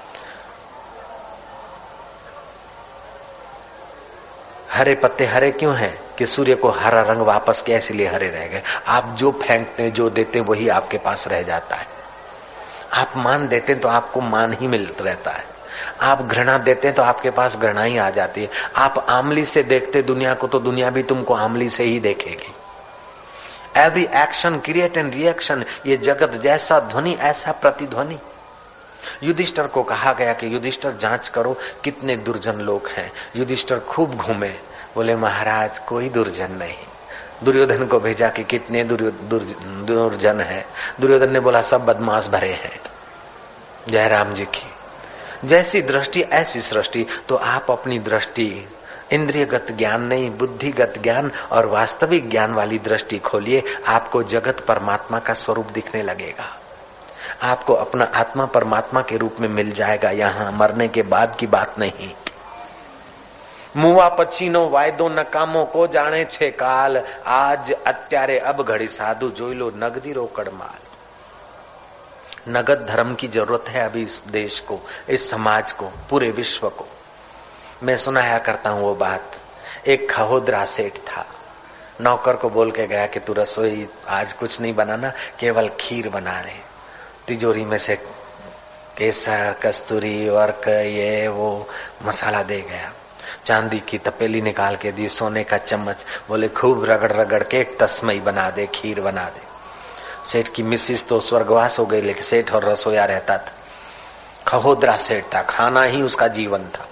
हरे पत्ते हरे क्यों हैं? कि सूर्य को हरा रंग वापस किया, इसलिए हरे रह गए। आप जो फेंकते हैं, जो देते हैं, वही आपके पास रह जाता है। आप मान देते हैं तो आपको मान ही मिल रहता है। आप घृणा देते हैं तो आपके पास घृणा ही आ जाती है। आप आमली से देखते दुनिया को तो दुनिया भी तुमको आमली से ही देखेगी। Every action create and reaction. ये जगत जैसा ध्वनि ऐसा प्रतिध्वनि। युधिष्ठिर को कहा गया कि युधिष्ठिर जांच करो कितने दुर्जन लोग हैं। युधिष्ठिर खूब घूमे, बोले महाराज कोई दुर्जन नहीं। दुर्योधन को भेजा कि कितने दुर्जन है। दुर्योधन ने बोला सब बदमाश भरे हैं। जय राम जी की। जैसी दृष्टि ऐसी सृष्टि। तो आप अपनी दृष्टि इंद्रियगत ज्ञान नहीं, बुद्धिगत ज्ञान और वास्तविक ज्ञान वाली दृष्टि खोलिए। आपको जगत परमात्मा का स्वरूप दिखने लगेगा। आपको अपना आत्मा परमात्मा के रूप में मिल जाएगा। यहाँ मरने के बाद की बात नहीं। मुआ पछीनो वायदो नकामो को जाने छे काल, आज अत्यारे अब घड़ी साधु जोई लो नगदी रोकड़ माल। नगद धर्म की जरूरत है अभी इस देश को, इस समाज को, पूरे विश्व को। मैं सुनाया करता हूँ वो बात। एक खहोदरा सेठ था, नौकर को बोल के गया कि तू रसोई आज कुछ नहीं बनाना, केवल खीर बना रहे। तिजोरी में से केसर, कस्तूरी, वर्क, ये वो मसाला दे गया। चांदी की तपेली निकाल के दी, सोने का चम्मच, बोले खूब रगड़ रगड़ के एक तस्मई बना दे, खीर बना दे। सेठ की मिसिस तो स्वर्गवास हो गई, लेकिन सेठ और रसोया रहता था। खहोदरा सेठ था, खाना ही उसका जीवन था।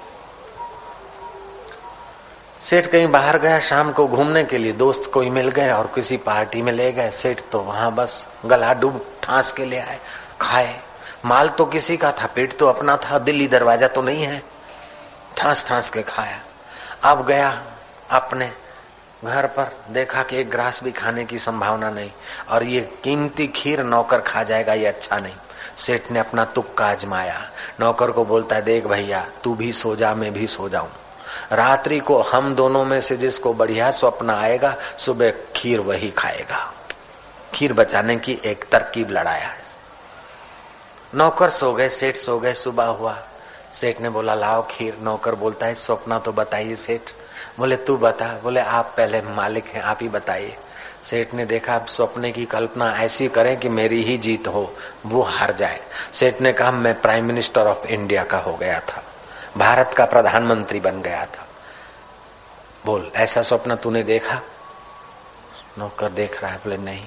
सेठ कहीं बाहर गया शाम को घूमने के लिए, दोस्त कोई मिल गए और किसी पार्टी में ले गए। सेठ तो वहां बस गला डूब ठांस के ले आए, खाए। माल तो किसी का था, पेट तो अपना था, दिल्ली दरवाजा तो नहीं है। ठास ठास के खाया। अब गया अपने घर पर, देखा कि एक ग्रास भी खाने की संभावना नहीं, और ये कीमती खीर नौकर खा जाएगा, ये अच्छा नहीं। सेठ ने अपना तुक्का आजमाया। नौकर को बोलता है, देख भैया, तू भी सो जा, मैं भी सो जाऊं। रात्रि को हम दोनों में से जिसको बढ़िया स्वप्न आएगा, सुबह खीर वही खाएगा। खीर बचाने की एक तरकीब लड़ाया है। नौकर सो गए, सेठ सो गए। सुबह हुआ, सेठ ने बोला, लाओ खीर। नौकर बोलता है, स्वप्न तो बताइए सेठ। बोले, तू बता। बोले, आप पहले मालिक हैं, आप ही बताइए। सेठ ने देखा, अब स्वप्न की कल्पना ऐसी करें कि मेरी ही जीत हो, वो हार जाए। सेठ ने कहा, मैं प्राइम मिनिस्टर ऑफ इंडिया का हो गया था, भारत का प्रधानमंत्री बन गया था। बोल, ऐसा स्वप्न तूने देखा? नौकर देख रहा है। बोले, नहीं।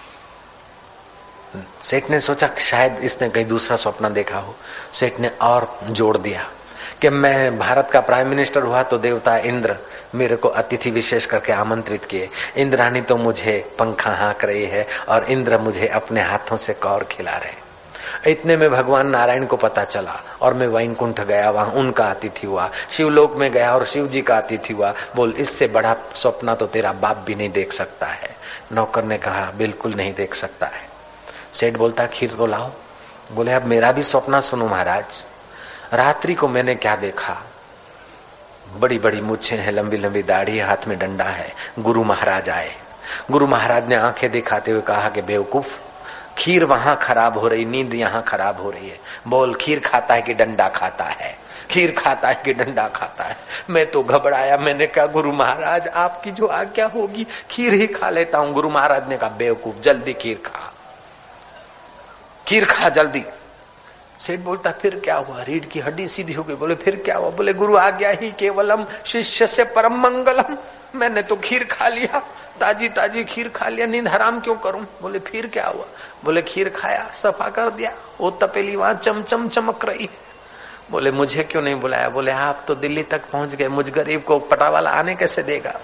सेठ ने सोचा शायद इसने कहीं दूसरा स्वप्न देखा हो। सेठ ने और जोड़ दिया कि मैं भारत का प्राइम मिनिस्टर हुआ तो देवता इंद्र मेरे को अतिथि विशेष करके आमंत्रित किए। इंद्राणी तो मुझे पंखा हाँक रही है और इंद्र मुझे अपने हाथों से कौर खिला रहे। इतने में भगवान नारायण को पता चला और मैं वैकुंठ गया, वहां उनका अतिथि हुआ। शिवलोक में गया और शिव जी का अतिथि हुआ। बोल, इससे बड़ा स्वप्न तो तेरा बाप भी नहीं देख सकता है। नौकर ने कहा, बिल्कुल नहीं देख सकता है। सेठ बोलता, खीर तो लाओ। बोले, अब मेरा भी स्वप्न सुनो महाराज। रात्रि को मैंने क्या देखा, बड़ी बड़ी मूछें हैं, लंबी लंबी दाढ़ी, हाथ में डंडा है। गुरु महाराज आए। गुरु महाराज ने आंखें दिखाते हुए कहा कि बेवकूफ, खीर वहां खराब हो रही, नींद यहाँ खराब हो रही है। बोल, खीर खाता है कि डंडा खाता है? खीर खाता है कि डंडा खाता है? मैं तो घबराया। मैंने कहा, गुरु महाराज आपकी जो आज्ञा होगी, खीर ही खा लेता हूँ। गुरु महाराज ने कहा, बेवकूफ, जल्दी खीर खा, खीर खा जल्दी। सेठ बोलता, फिर क्या हुआ? रीढ़ की हड्डी सीधी हो गई। बोले, फिर क्या हुआ? बोले, गुरु आज्ञा ही केवलम, शिष्य से परम मंगलम। मैंने तो खीर खा लिया, ताजी ताजी खीर खा लिया, नींद हराम क्यों करूं? बोले, फिर क्या हुआ? बोले, खीर खाया, सफा कर दिया, वो तपेली वहां चमचम चमक रही है। बोले, मुझे क्यों नहीं बुलाया? बोले, आप तो दिल्ली तक पहुंच गए, मुझ गरीब को पटावाला आने कैसे देगा?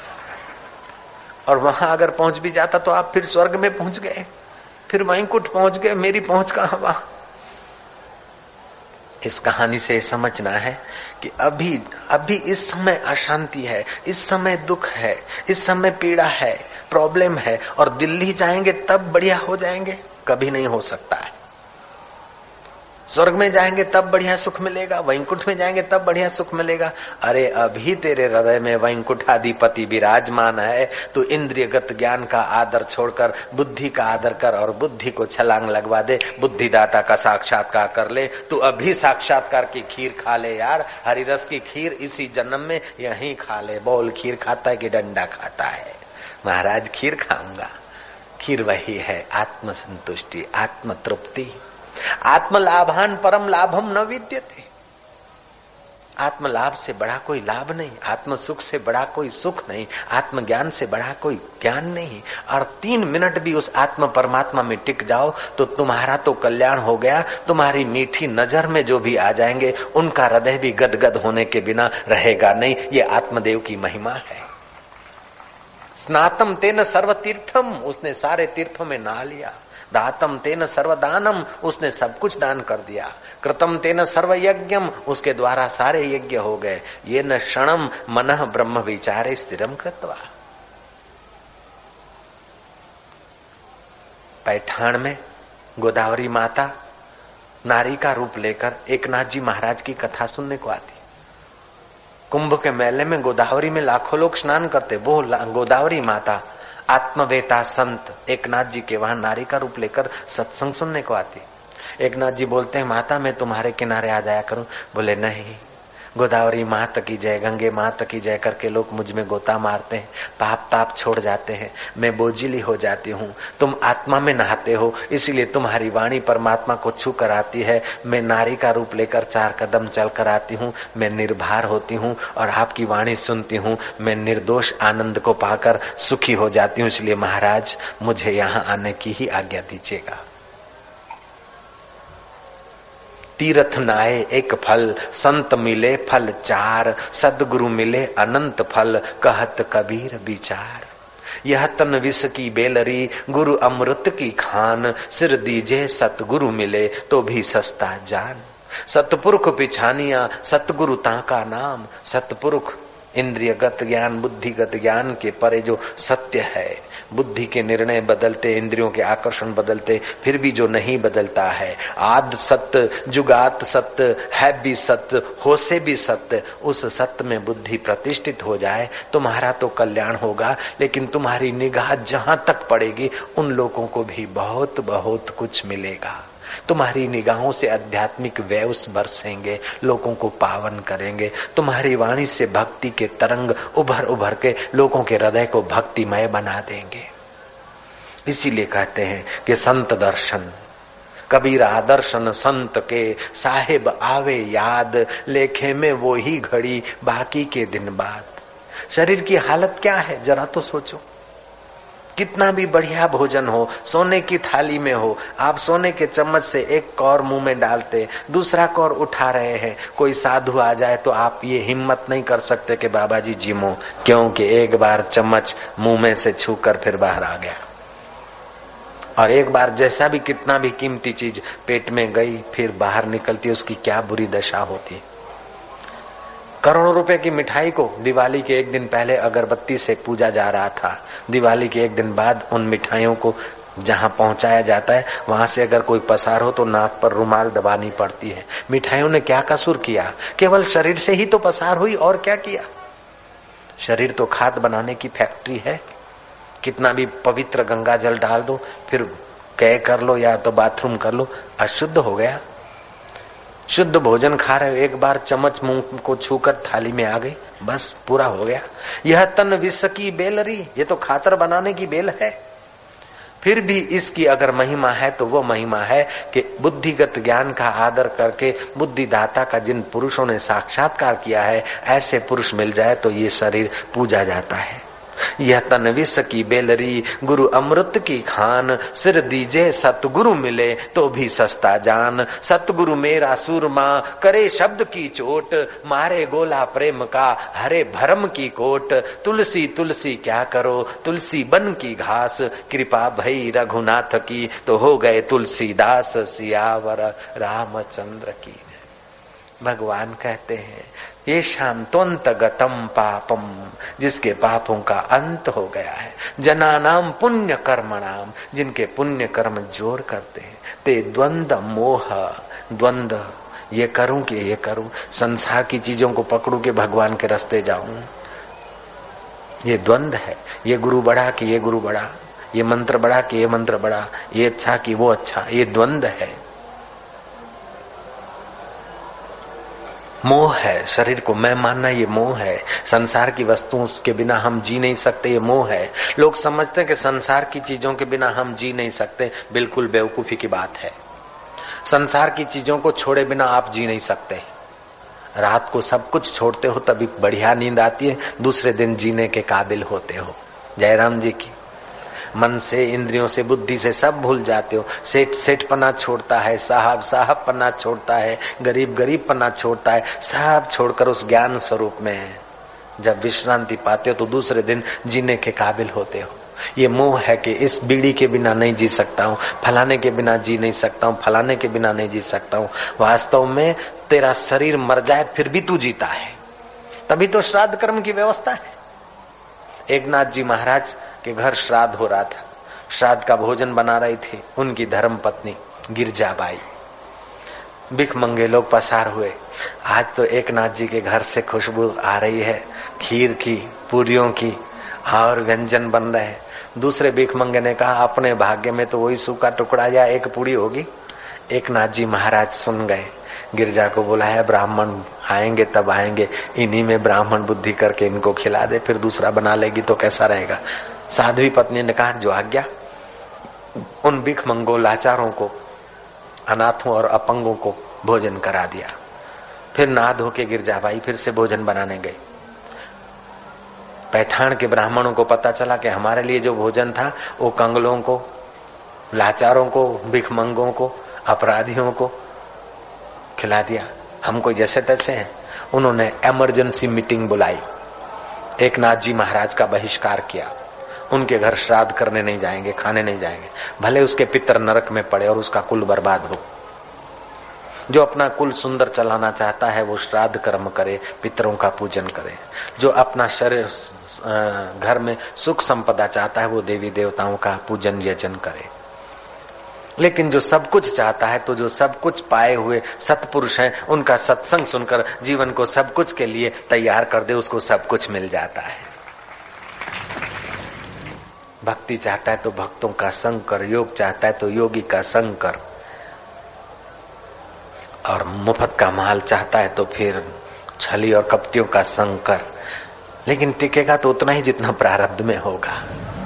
और वहां अगर पहुंच भी जाता तो आप फिर स्वर्ग में पहुंच गए, फिर वैकुंठ पहुंच गए, मेरी पहुंच कहां वहां? इस कहानी से समझना है कि अभी अभी इस समय अशांति है, इस समय दुख है, इस समय पीड़ा है, प्रॉब्लम है, और दिल्ली जाएंगे तब बढ़िया हो जाएंगे? कभी नहीं हो सकता है। स्वर्ग में जाएंगे तब बढ़िया सुख मिलेगा, वैकुंठ में जाएंगे तब बढ़िया सुख मिलेगा। अरे अभी तेरे हृदय में वैकुंठाधिपति विराजमान है। तू इंद्रियगत ज्ञान का आदर छोड़कर बुद्धि का आदर कर और बुद्धि को छलांग लगवा दे, बुद्धिदाता का साक्षात्कार कर ले। तू अभी साक्षात्कार की खीर खा ले यार, हरी रस की खीर इसी जन्म में यहीं खा ले। बोल, खीर खाता है कि डंडा खाता है? महाराज, खीर खाऊंगा। खीर वही है आत्म संतुष्टि, आत्म तृप्ति। आत्म लाभान परम लाभम न विद्यते। आत्म लाभ से बड़ा कोई लाभ नहीं, आत्म सुख से बड़ा कोई सुख नहीं, आत्म ज्ञान से बड़ा कोई ज्ञान नहीं। और तीन मिनट भी उस आत्म परमात्मा में टिक जाओ तो तुम्हारा तो कल्याण हो गया। तुम्हारी मीठी नजर में जो भी आ जाएंगे उनका हृदय भी गदगद होने के बिना रहेगा नहीं। ये आत्मदेव की महिमा है। स्नातम तेन सर्व तीर्थम, उसने सारे तीर्थों में नहा लिया। दातम तेन सर्वदानम, उसने सब कुछ दान कर दिया। कृतम तेन सर्व यज्ञम, उसके द्वारा सारे यज्ञ हो गए। ये न क्षणम मनः ब्रह्म विचारे स्थिरम कृत्वा। पैठान में गोदावरी माता नारी का रूप लेकर एकनाथ जी महाराज की कथा सुनने को आती। कुंभ के मेले में गोदावरी में लाखों लोग स्नान करते। वो गोदावरी माता आत्मवेता संत एकनाथ जी के वहां नारी का रूप लेकर सत्संग सुनने को आती। एकनाथ जी बोलते हैं, माता मैं तुम्हारे किनारे आ जाया करूं? बोले, नहीं, गोदावरी मात की जय, गंगे मात की जय करके लोग मुझ में गोता मारते हैं, पाप ताप छोड़ जाते हैं, मैं बोझिली हो जाती हूँ। तुम आत्मा में नहाते हो, इसीलिए तुम्हारी वाणी परमात्मा को छू कर आती है। मैं नारी का रूप लेकर चार कदम चल कर आती हूँ, मैं निर्भर होती हूँ और आपकी वाणी सुनती हूँ। मैं निर्दोष आनंद को पाकर सुखी हो जाती हूँ। इसलिए महाराज मुझे यहाँ आने की ही आज्ञा दीजिएगा। तीर्थ नाए एक फल, संत मिले फल चार, सदगुरु मिले अनंत फल, कहत कबीर विचार। यह तन विष की बेलरी, गुरु अमृत की खान, सिर दीजे सतगुरु मिले तो भी सस्ता जान। सतपुरुख पिछानिया सतगुरु ताका नाम, सतपुरुख इंद्रियगत ज्ञान बुद्धिगत ज्ञान के परे जो सत्य है। बुद्धि के निर्णय बदलते, इंद्रियों के आकर्षण बदलते, फिर भी जो नहीं बदलता है, आद सत्य, जुगात सत्य, है भी सत्य, हो से भी सत्य, उस सत्य में बुद्धि प्रतिष्ठित हो जाए, तुम्हारा तो कल्याण होगा। लेकिन तुम्हारी निगाह जहां तक पड़ेगी उन लोगों को भी बहुत बहुत कुछ मिलेगा। तुम्हारी निगाहों से आध्यात्मिक वेव्स बरसेंगे, लोगों को पावन करेंगे। तुम्हारी वाणी से भक्ति के तरंग उभर उभर के लोगों के हृदय को भक्तिमय बना देंगे। इसीलिए कहते हैं कि संत दर्शन, कबीरा दर्शन संत के, साहिब आवे याद, लेखे में वो ही घड़ी बाकी के दिन बाद। शरीर की हालत क्या है जरा तो सोचो। कितना भी बढ़िया भोजन हो, सोने की थाली में हो, आप सोने के चम्मच से एक कौर मुंह में डालते, दूसरा कौर उठा रहे हैं, कोई साधु आ जाए तो आप ये हिम्मत नहीं कर सकते कि बाबा जी जिमो, क्योंकि एक बार चम्मच मुंह में से छूकर फिर बाहर आ गया। और एक बार जैसा भी कितना भी कीमती चीज पेट में गई फिर बाहर निकलती, उसकी क्या बुरी दशा होती। करोड़ों रुपए की मिठाई को दिवाली के एक दिन पहले अगरबत्ती से पूजा जा रहा था, दिवाली के एक दिन बाद उन मिठाइयों को जहां पहुंचाया जाता है वहां से अगर कोई पसार हो तो नाक पर रुमाल दबानी पड़ती है। मिठाइयों ने क्या कसूर किया? केवल शरीर से ही तो पसार हुई, और क्या किया? शरीर तो खाद बनाने की फैक्ट्री है। कितना भी पवित्र गंगा जल डाल दो, फिर कै कर लो या तो बाथरूम कर लो, अशुद्ध हो गया। शुद्ध भोजन खा रहे हो, एक बार चम्मच मुंह को छूकर थाली में आ गई, बस पूरा हो गया। यह तन विष की बेलरी, ये तो खातर बनाने की बेल है। फिर भी इसकी अगर महिमा है तो वो महिमा है कि बुद्धिगत ज्ञान का आदर करके बुद्धिदाता का जिन पुरुषों ने साक्षात्कार किया है, ऐसे पुरुष मिल जाए तो ये शरीर पूजा जाता है। यह तन विष की बेलरी, गुरु अमृत की खान, सिर दीजे सतगुरु मिले तो भी सस्ता जान। सतगुरु मेरा सूरमा, करे शब्द की चोट, मारे गोला प्रेम का, हरे भरम की कोट। तुलसी तुलसी क्या करो, तुलसी बन की घास, कृपा भई रघुनाथ की तो हो गए तुलसीदास, सियावर रामचंद्र की। भगवान कहते हैं ये शांतोंत गतम पापम, जिसके पापों का अंत हो गया है। जनानाम पुण्य कर्मणाम, जिनके पुण्य कर्म जोर करते हैं। ते द्वंद्व मोह, द्वंद्व, ये करूं कि ये करूं, संसार की चीजों को पकड़ूं कि भगवान के रास्ते जाऊं, ये द्वंद्व है। ये गुरु बड़ा कि ये गुरु बड़ा, ये मंत्र बड़ा कि ये मंत्र बड़ा, ये अच्छा कि वो अच्छा, ये द्वंद्व है। मोह है, शरीर को मैं मानना ये मोह है। संसार की वस्तुओं के बिना हम जी नहीं सकते, ये मोह है। लोग समझते हैं कि संसार की चीजों के बिना हम जी नहीं सकते, बिल्कुल बेवकूफी की बात है। संसार की चीजों को छोड़े बिना आप जी नहीं सकते। रात को सब कुछ छोड़ते हो तभी बढ़िया नींद आती है, दूसरे दिन जीने के काबिल होते हो। जयराम जी की मन से, इंद्रियों से, बुद्धि से सब भूल जाते हो। सेठ सेठ पना छोड़ता है, साहब साहब पना छोड़ता है, गरीब गरीब पना छोड़ता है, सब छोड़कर उस ज्ञान स्वरूप में जब विश्रांति पाते हो तो दूसरे दिन जीने के काबिल होते हो। ये मोह है कि इस बीड़ी के बिना नहीं जी सकता हूँ, फलाने के बिना जी नहीं सकता हूँ, फलाने के बिना नहीं जी सकता हूँ। वास्तव में तेरा शरीर मर जाए फिर भी तू जीता है, तभी तो श्राद्ध कर्म की व्यवस्था है। एकनाथ जी महाराज के घर श्राद्ध हो रहा था, श्राद्ध का भोजन बना रही थी उनकी धर्म पत्नी गिरजाबाई। भिख मंगे लोग पसार हुए। आज तो एकनाथ जी के घर से खुशबू आ रही है, खीर की, पूरियों की और व्यंजन बन रहे हैं। दूसरे भिख मंगे ने कहा अपने भाग्य में तो वही सूखा टुकड़ा या एक पूरी होगी। एकनाथ जी महाराज सुन गए, गिरजा को बुलाया, ब्राह्मण आएंगे तब आएंगे, इन्हीं में ब्राह्मण बुद्धि करके इनको खिला दे, फिर दूसरा बना लेगी तो कैसा रहेगा। साध्वी पत्नी ने कहा जो आज्ञा। उन भिख मंगों, लाचारों को, अनाथों और अपंगों को भोजन करा दिया। फिर नहा धो के गिरजाबाई फिर से भोजन बनाने गई। पैठान के ब्राह्मणों को पता चला कि हमारे लिए जो भोजन था वो कंगलों को, लाचारों को, भिख मंगों को, अपराधियों को खिला दिया, हम कोई जैसे तैसे हैं। उन्होंने इमरजेंसी मीटिंग बुलाई, एकनाथ जी महाराज का बहिष्कार किया। उनके घर श्राद्ध करने नहीं जाएंगे, खाने नहीं जाएंगे, भले उसके पितर नरक में पड़े और उसका कुल बर्बाद हो। जो अपना कुल सुंदर चलाना चाहता है वो श्राद्ध कर्म करे, पितरों का पूजन करे। जो अपना शरीर घर में सुख संपदा चाहता है वो देवी देवताओं का पूजन यजन करे। लेकिन जो सब कुछ चाहता है, तो जो सब कुछ पाए हुए सत्पुरुष हैं उनका सत्संग सुनकर जीवन को सब कुछ के लिए तैयार कर दे, उसको सब कुछ मिल जाता है। भक्ति चाहता है तो भक्तों का संग कर, योग चाहता है तो योगी का संग कर, और मुफ्त का माल चाहता है तो फिर छली और कपटियों का संग कर। लेकिन टिकेगा तो उतना ही जितना प्रारब्ध में होगा।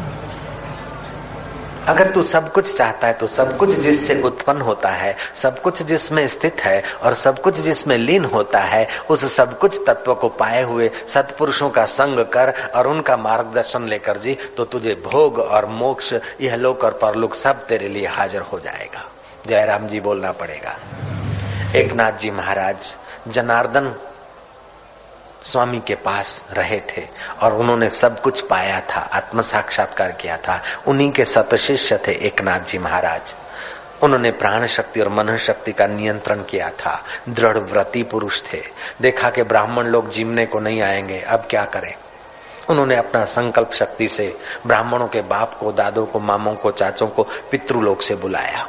अगर तू सब कुछ चाहता है तो सब कुछ जिससे उत्पन्न होता है, सब कुछ जिसमें स्थित है और सब कुछ जिसमें लीन होता है, उस सब कुछ तत्व को पाए हुए सत्पुरुषों का संग कर और उनका मार्गदर्शन लेकर जी, तो तुझे भोग और मोक्ष, यह लोक और परलोक सब तेरे लिए हाजिर हो जाएगा। जयराम जी बोलना पड़ेगा। एक नाथ जी महाराज जनार्दन स्वामी के पास रहे थे और उन्होंने सब कुछ पाया था, आत्म साक्षात्कार किया था। उन्हीं के सतशिष्य थे एक नाथ जी महाराज। उन्होंने प्राण शक्ति और मन शक्ति का नियंत्रण किया था। दृढ़ व्रती पुरुष थे। देखा कि ब्राह्मण लोग जीवने को नहीं आएंगे, अब क्या करें। उन्होंने अपना संकल्प शक्ति से ब्राह्मणों के बाप को, दादों को, मामों को, चाचों को पितृलोक से बुलाया।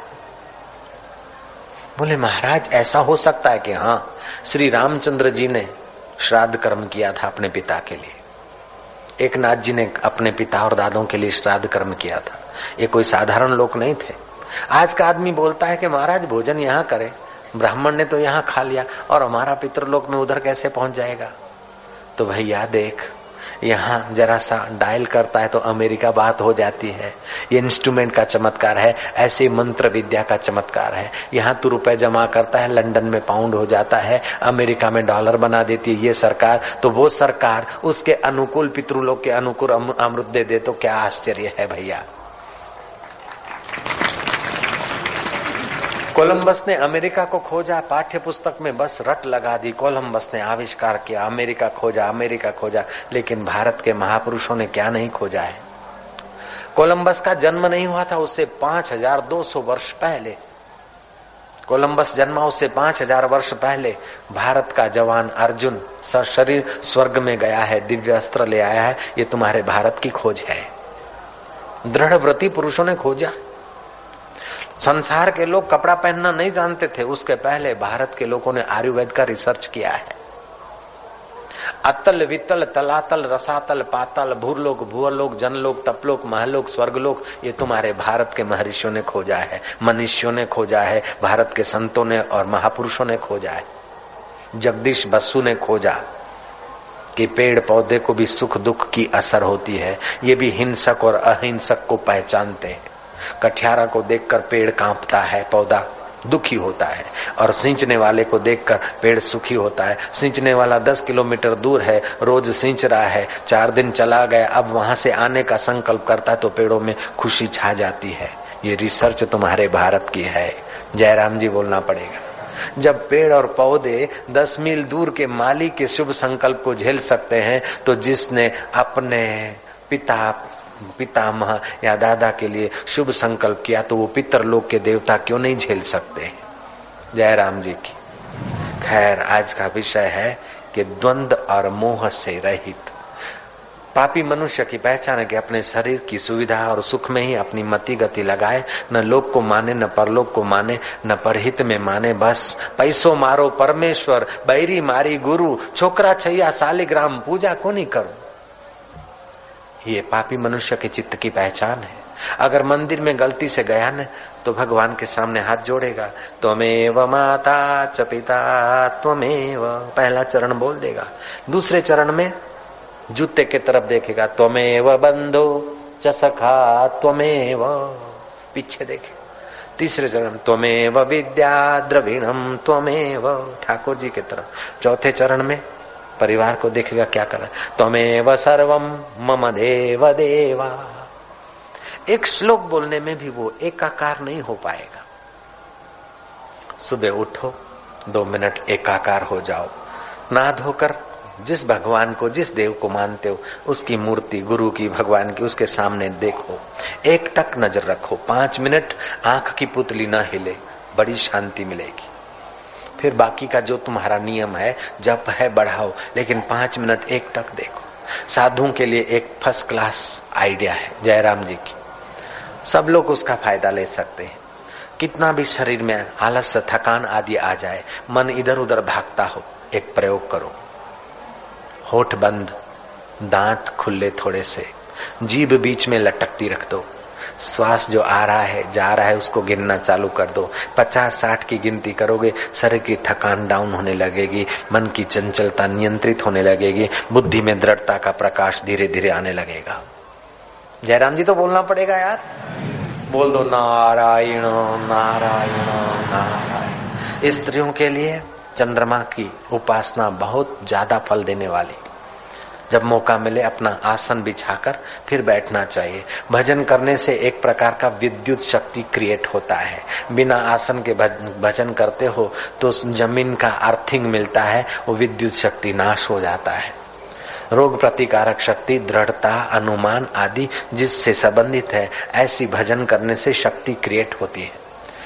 बोले महाराज ऐसा हो सकता है कि हाँ, श्री रामचंद्र जी ने श्राद्ध कर्म किया था अपने पिता के लिए। एक नाथ जी ने अपने पिता और दादों के लिए श्राद्ध कर्म किया था। ये कोई साधारण लोग नहीं थे। आज का आदमी बोलता है कि महाराज भोजन यहाँ करे, ब्राह्मण ने तो यहाँ खा लिया और हमारा पितृलोक में उधर कैसे पहुंच जाएगा। तो भैया देख, यहाँ जरा सा डायल करता है तो अमेरिका बात हो जाती है। ये इंस्ट्रूमेंट का चमत्कार है, ऐसे मंत्र विद्या का चमत्कार है। यहाँ तू रुपए जमा करता है, लंदन में पाउंड हो जाता है, अमेरिका में डॉलर बना देती है ये सरकार। तो वो सरकार उसके अनुकूल, पितृलोक के अनुकूल अमृत दे दे तो क्या आश्चर्य है भैया। कोलंबस ने अमेरिका को खोजा, पाठ्य पुस्तक में बस रट लगा दी। कोलंबस ने आविष्कार किया, अमेरिका खोजा, अमेरिका खोजा, लेकिन भारत के महापुरुषों ने क्या नहीं खोजा है। कोलंबस का जन्म नहीं हुआ था उससे पांच हजार दो सौ वर्ष पहले। कोलंबस जन्मा उससे पांच हजार वर्ष पहले भारत का जवान अर्जुन सशरीर स्वर्ग में गया है, दिव्य अस्त्र ले आया है। ये तुम्हारे भारत की खोज है। दृढ़ व्रती पुरुषों ने खोजा। संसार के लोग कपड़ा पहनना नहीं जानते थे, उसके पहले भारत के लोगों ने आयुर्वेद का रिसर्च किया है। अतल, वितल, तलातल, रसातल, पाताल, भूरलोक, भूअलोक, जनलोक, तपलोक, महलोक, स्वर्गलोक, ये तुम्हारे भारत के महर्षियों ने खोजा है, मनुष्यों ने खोजा है, भारत के संतों ने और महापुरुषों ने खोजा है। जगदीश बसु ने खोजा कि पेड़ पौधे को भी सुख दुख की असर होती है, ये भी हिंसक और अहिंसक को पहचानते हैं। कठियारा को देखकर पेड़ कांपता है, पौधा दुखी होता है, और सींचने वाले को देखकर पेड़ सुखी होता है। सींचने वाला दस किलोमीटर दूर है, रोज सींच रहा है, चार दिन चला गया, अब वहां से आने का संकल्प करता है तो पेड़ों में खुशी छा जाती है। ये रिसर्च तुम्हारे भारत की है। जयराम जी बोलना पड़ेगा। जब पेड़ और पौधे दस मील दूर के माली के शुभ संकल्प को झेल सकते हैं, तो जिसने अपने पिता पितामह या दादा के लिए शुभ संकल्प किया, तो वो पितरलोक के देवता क्यों नहीं झेल सकते। जय राम जी की। खैर, आज का विषय है कि द्वंद्व और मोह से रहित पापी मनुष्य की पहचान है कि अपने शरीर की सुविधा और सुख में ही अपनी मति गति लगाए, न लोक को माने, न परलोक को माने, न परहित में माने। बस पैसों मारो परमेश्वर, बैरी मारी गुरु, छोकरा छैया सालिग्राम, पूजा को नहीं करो। ये पापी मनुष्य के चित्त की पहचान है। अगर मंदिर में गलती से गया न, तो भगवान के सामने हाथ जोड़ेगा, त्वमेव माता च पिता त्वमेव, पहला चरण बोल देगा। दूसरे चरण में जूते के तरफ देखेगा, त्वमेव बंधो च सखा त्वमेव, पीछे देखे। तीसरे चरण त्वमेव विद्या द्रविणम त्वमेव, ठाकुर जी के तरफ। चौथे चरण में परिवार को देखेगा, क्या कर रहा है, त्वमेव सर्वम मम देव देवा। एक श्लोक बोलने में भी वो एकाकार नहीं हो पाएगा। सुबह उठो, दो मिनट एकाकार हो जाओ, नहा धोकर जिस भगवान को, जिस देव को मानते हो, उसकी मूर्ति, गुरु की, भगवान की, उसके सामने देखो, एक टक नजर रखो, पांच मिनट आंख की पुतली ना हिले, बड़ी शांति मिलेगी। फिर बाकी का जो तुम्हारा नियम है, जप है, बढ़ाओ, लेकिन पांच मिनट एक टक देखो। साधुओं के लिए एक फर्स्ट क्लास आइडिया है जयराम जी की, सब लोग उसका फायदा ले सकते हैं। कितना भी शरीर में आलस, थकान आदि आ जाए, मन इधर उधर भागता हो, एक प्रयोग करो, होठ बंद, दांत खुले थोड़े से, जीभ बीच में लटकती रख दो, श्वास जो आ रहा है जा रहा है उसको गिनना चालू कर दो। पचास साठ की गिनती करोगे, शरीर की थकान डाउन होने लगेगी, मन की चंचलता नियंत्रित होने लगेगी, बुद्धि में दृढ़ता का प्रकाश धीरे धीरे आने लगेगा। जयराम जी तो बोलना पड़ेगा यार, बोल दो नारायण नारायण नारायण। स्त्रियों के लिए चंद्रमा की उपासना बहुत ज्यादा फल देने वाली। जब मौका मिले अपना आसन बिछाकर फिर बैठना चाहिए। भजन करने से एक प्रकार का विद्युत शक्ति क्रिएट होता है। बिना आसन के भजन करते हो तो जमीन का अर्थिंग मिलता है, वो विद्युत शक्ति नाश हो जाता है। रोग प्रतिकारक शक्ति, दृढ़ता, अनुमान आदि जिससे संबंधित है, ऐसी भजन करने से शक्ति क्रिएट होती है,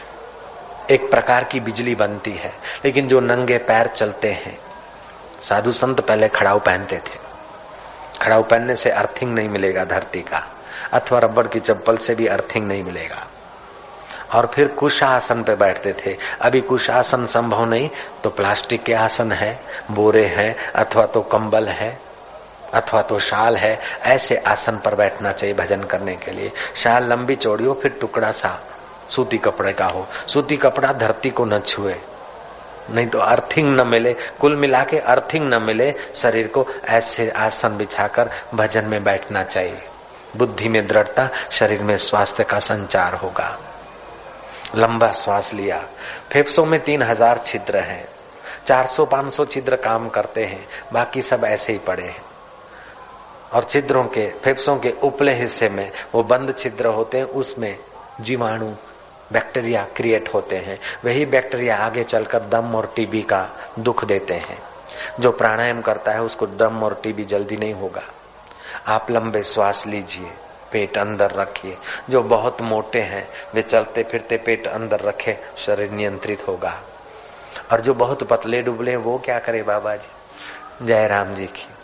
एक प्रकार की बिजली बनती है। लेकिन जो नंगे पैर चलते हैं, साधु संत पहले खड़ाऊ पहनते थे, खड़ाऊ पहनने से अर्थिंग नहीं मिलेगा धरती का, अथवा रबड़ की चप्पल से भी अर्थिंग नहीं मिलेगा। और फिर कुशासन पे बैठते थे। अभी कुशासन संभव नहीं तो प्लास्टिक के आसन है, बोरे हैं, अथवा तो कंबल है, अथवा तो शाल है। ऐसे आसन पर बैठना चाहिए भजन करने के लिए। शाल लंबी चौड़ी हो, फिर टुकड़ा सा सूती कपड़े का हो। सूती कपड़ा धरती को न छुए, नहीं तो अर्थिंग न मिले, कुल मिला के अर्थिंग न मिले शरीर को। ऐसे आसन बिछाकर भजन में बैठना चाहिए। बुद्धि में दृढ़ता, शरीर में स्वास्थ्य का संचार होगा। लंबा श्वास लिया। फेफड़ों में तीन हजार छिद्र हैं, चार सौ पांच सौ छिद्र काम करते हैं, बाकी सब ऐसे ही पड़े हैं। और छिद्रों के, फेफड़ों के उपले हिस्से में वो बंद छिद्र होते हैं, उसमें जीवाणु, बैक्टीरिया क्रिएट होते हैं। वही बैक्टीरिया आगे चलकर दम और टीबी का दुख देते हैं। जो प्राणायाम करता है उसको दम और टीबी जल्दी नहीं होगा। आप लंबे श्वास लीजिए, पेट अंदर रखिए। जो बहुत मोटे हैं वे चलते फिरते पेट अंदर रखे, शरीर नियंत्रित होगा। और जो बहुत पतले डुबले हैं वो क्या करे बाबा जी? जयराम जी की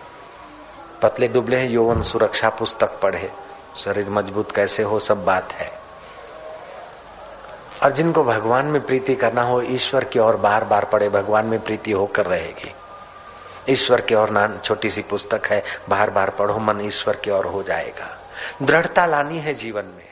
पतले दुबले हैं, यौवन सुरक्षा पुस्तक पढ़े, शरीर मजबूत कैसे हो, सब बात है। और जिनको भगवान में प्रीति करना हो, ईश्वर की ओर बार बार पढ़े, भगवान में प्रीति होकर रहेगी। ईश्वर की ओर नान छोटी सी पुस्तक है, बार बार पढ़ो, मन ईश्वर की ओर हो जाएगा। दृढ़ता लानी है जीवन में।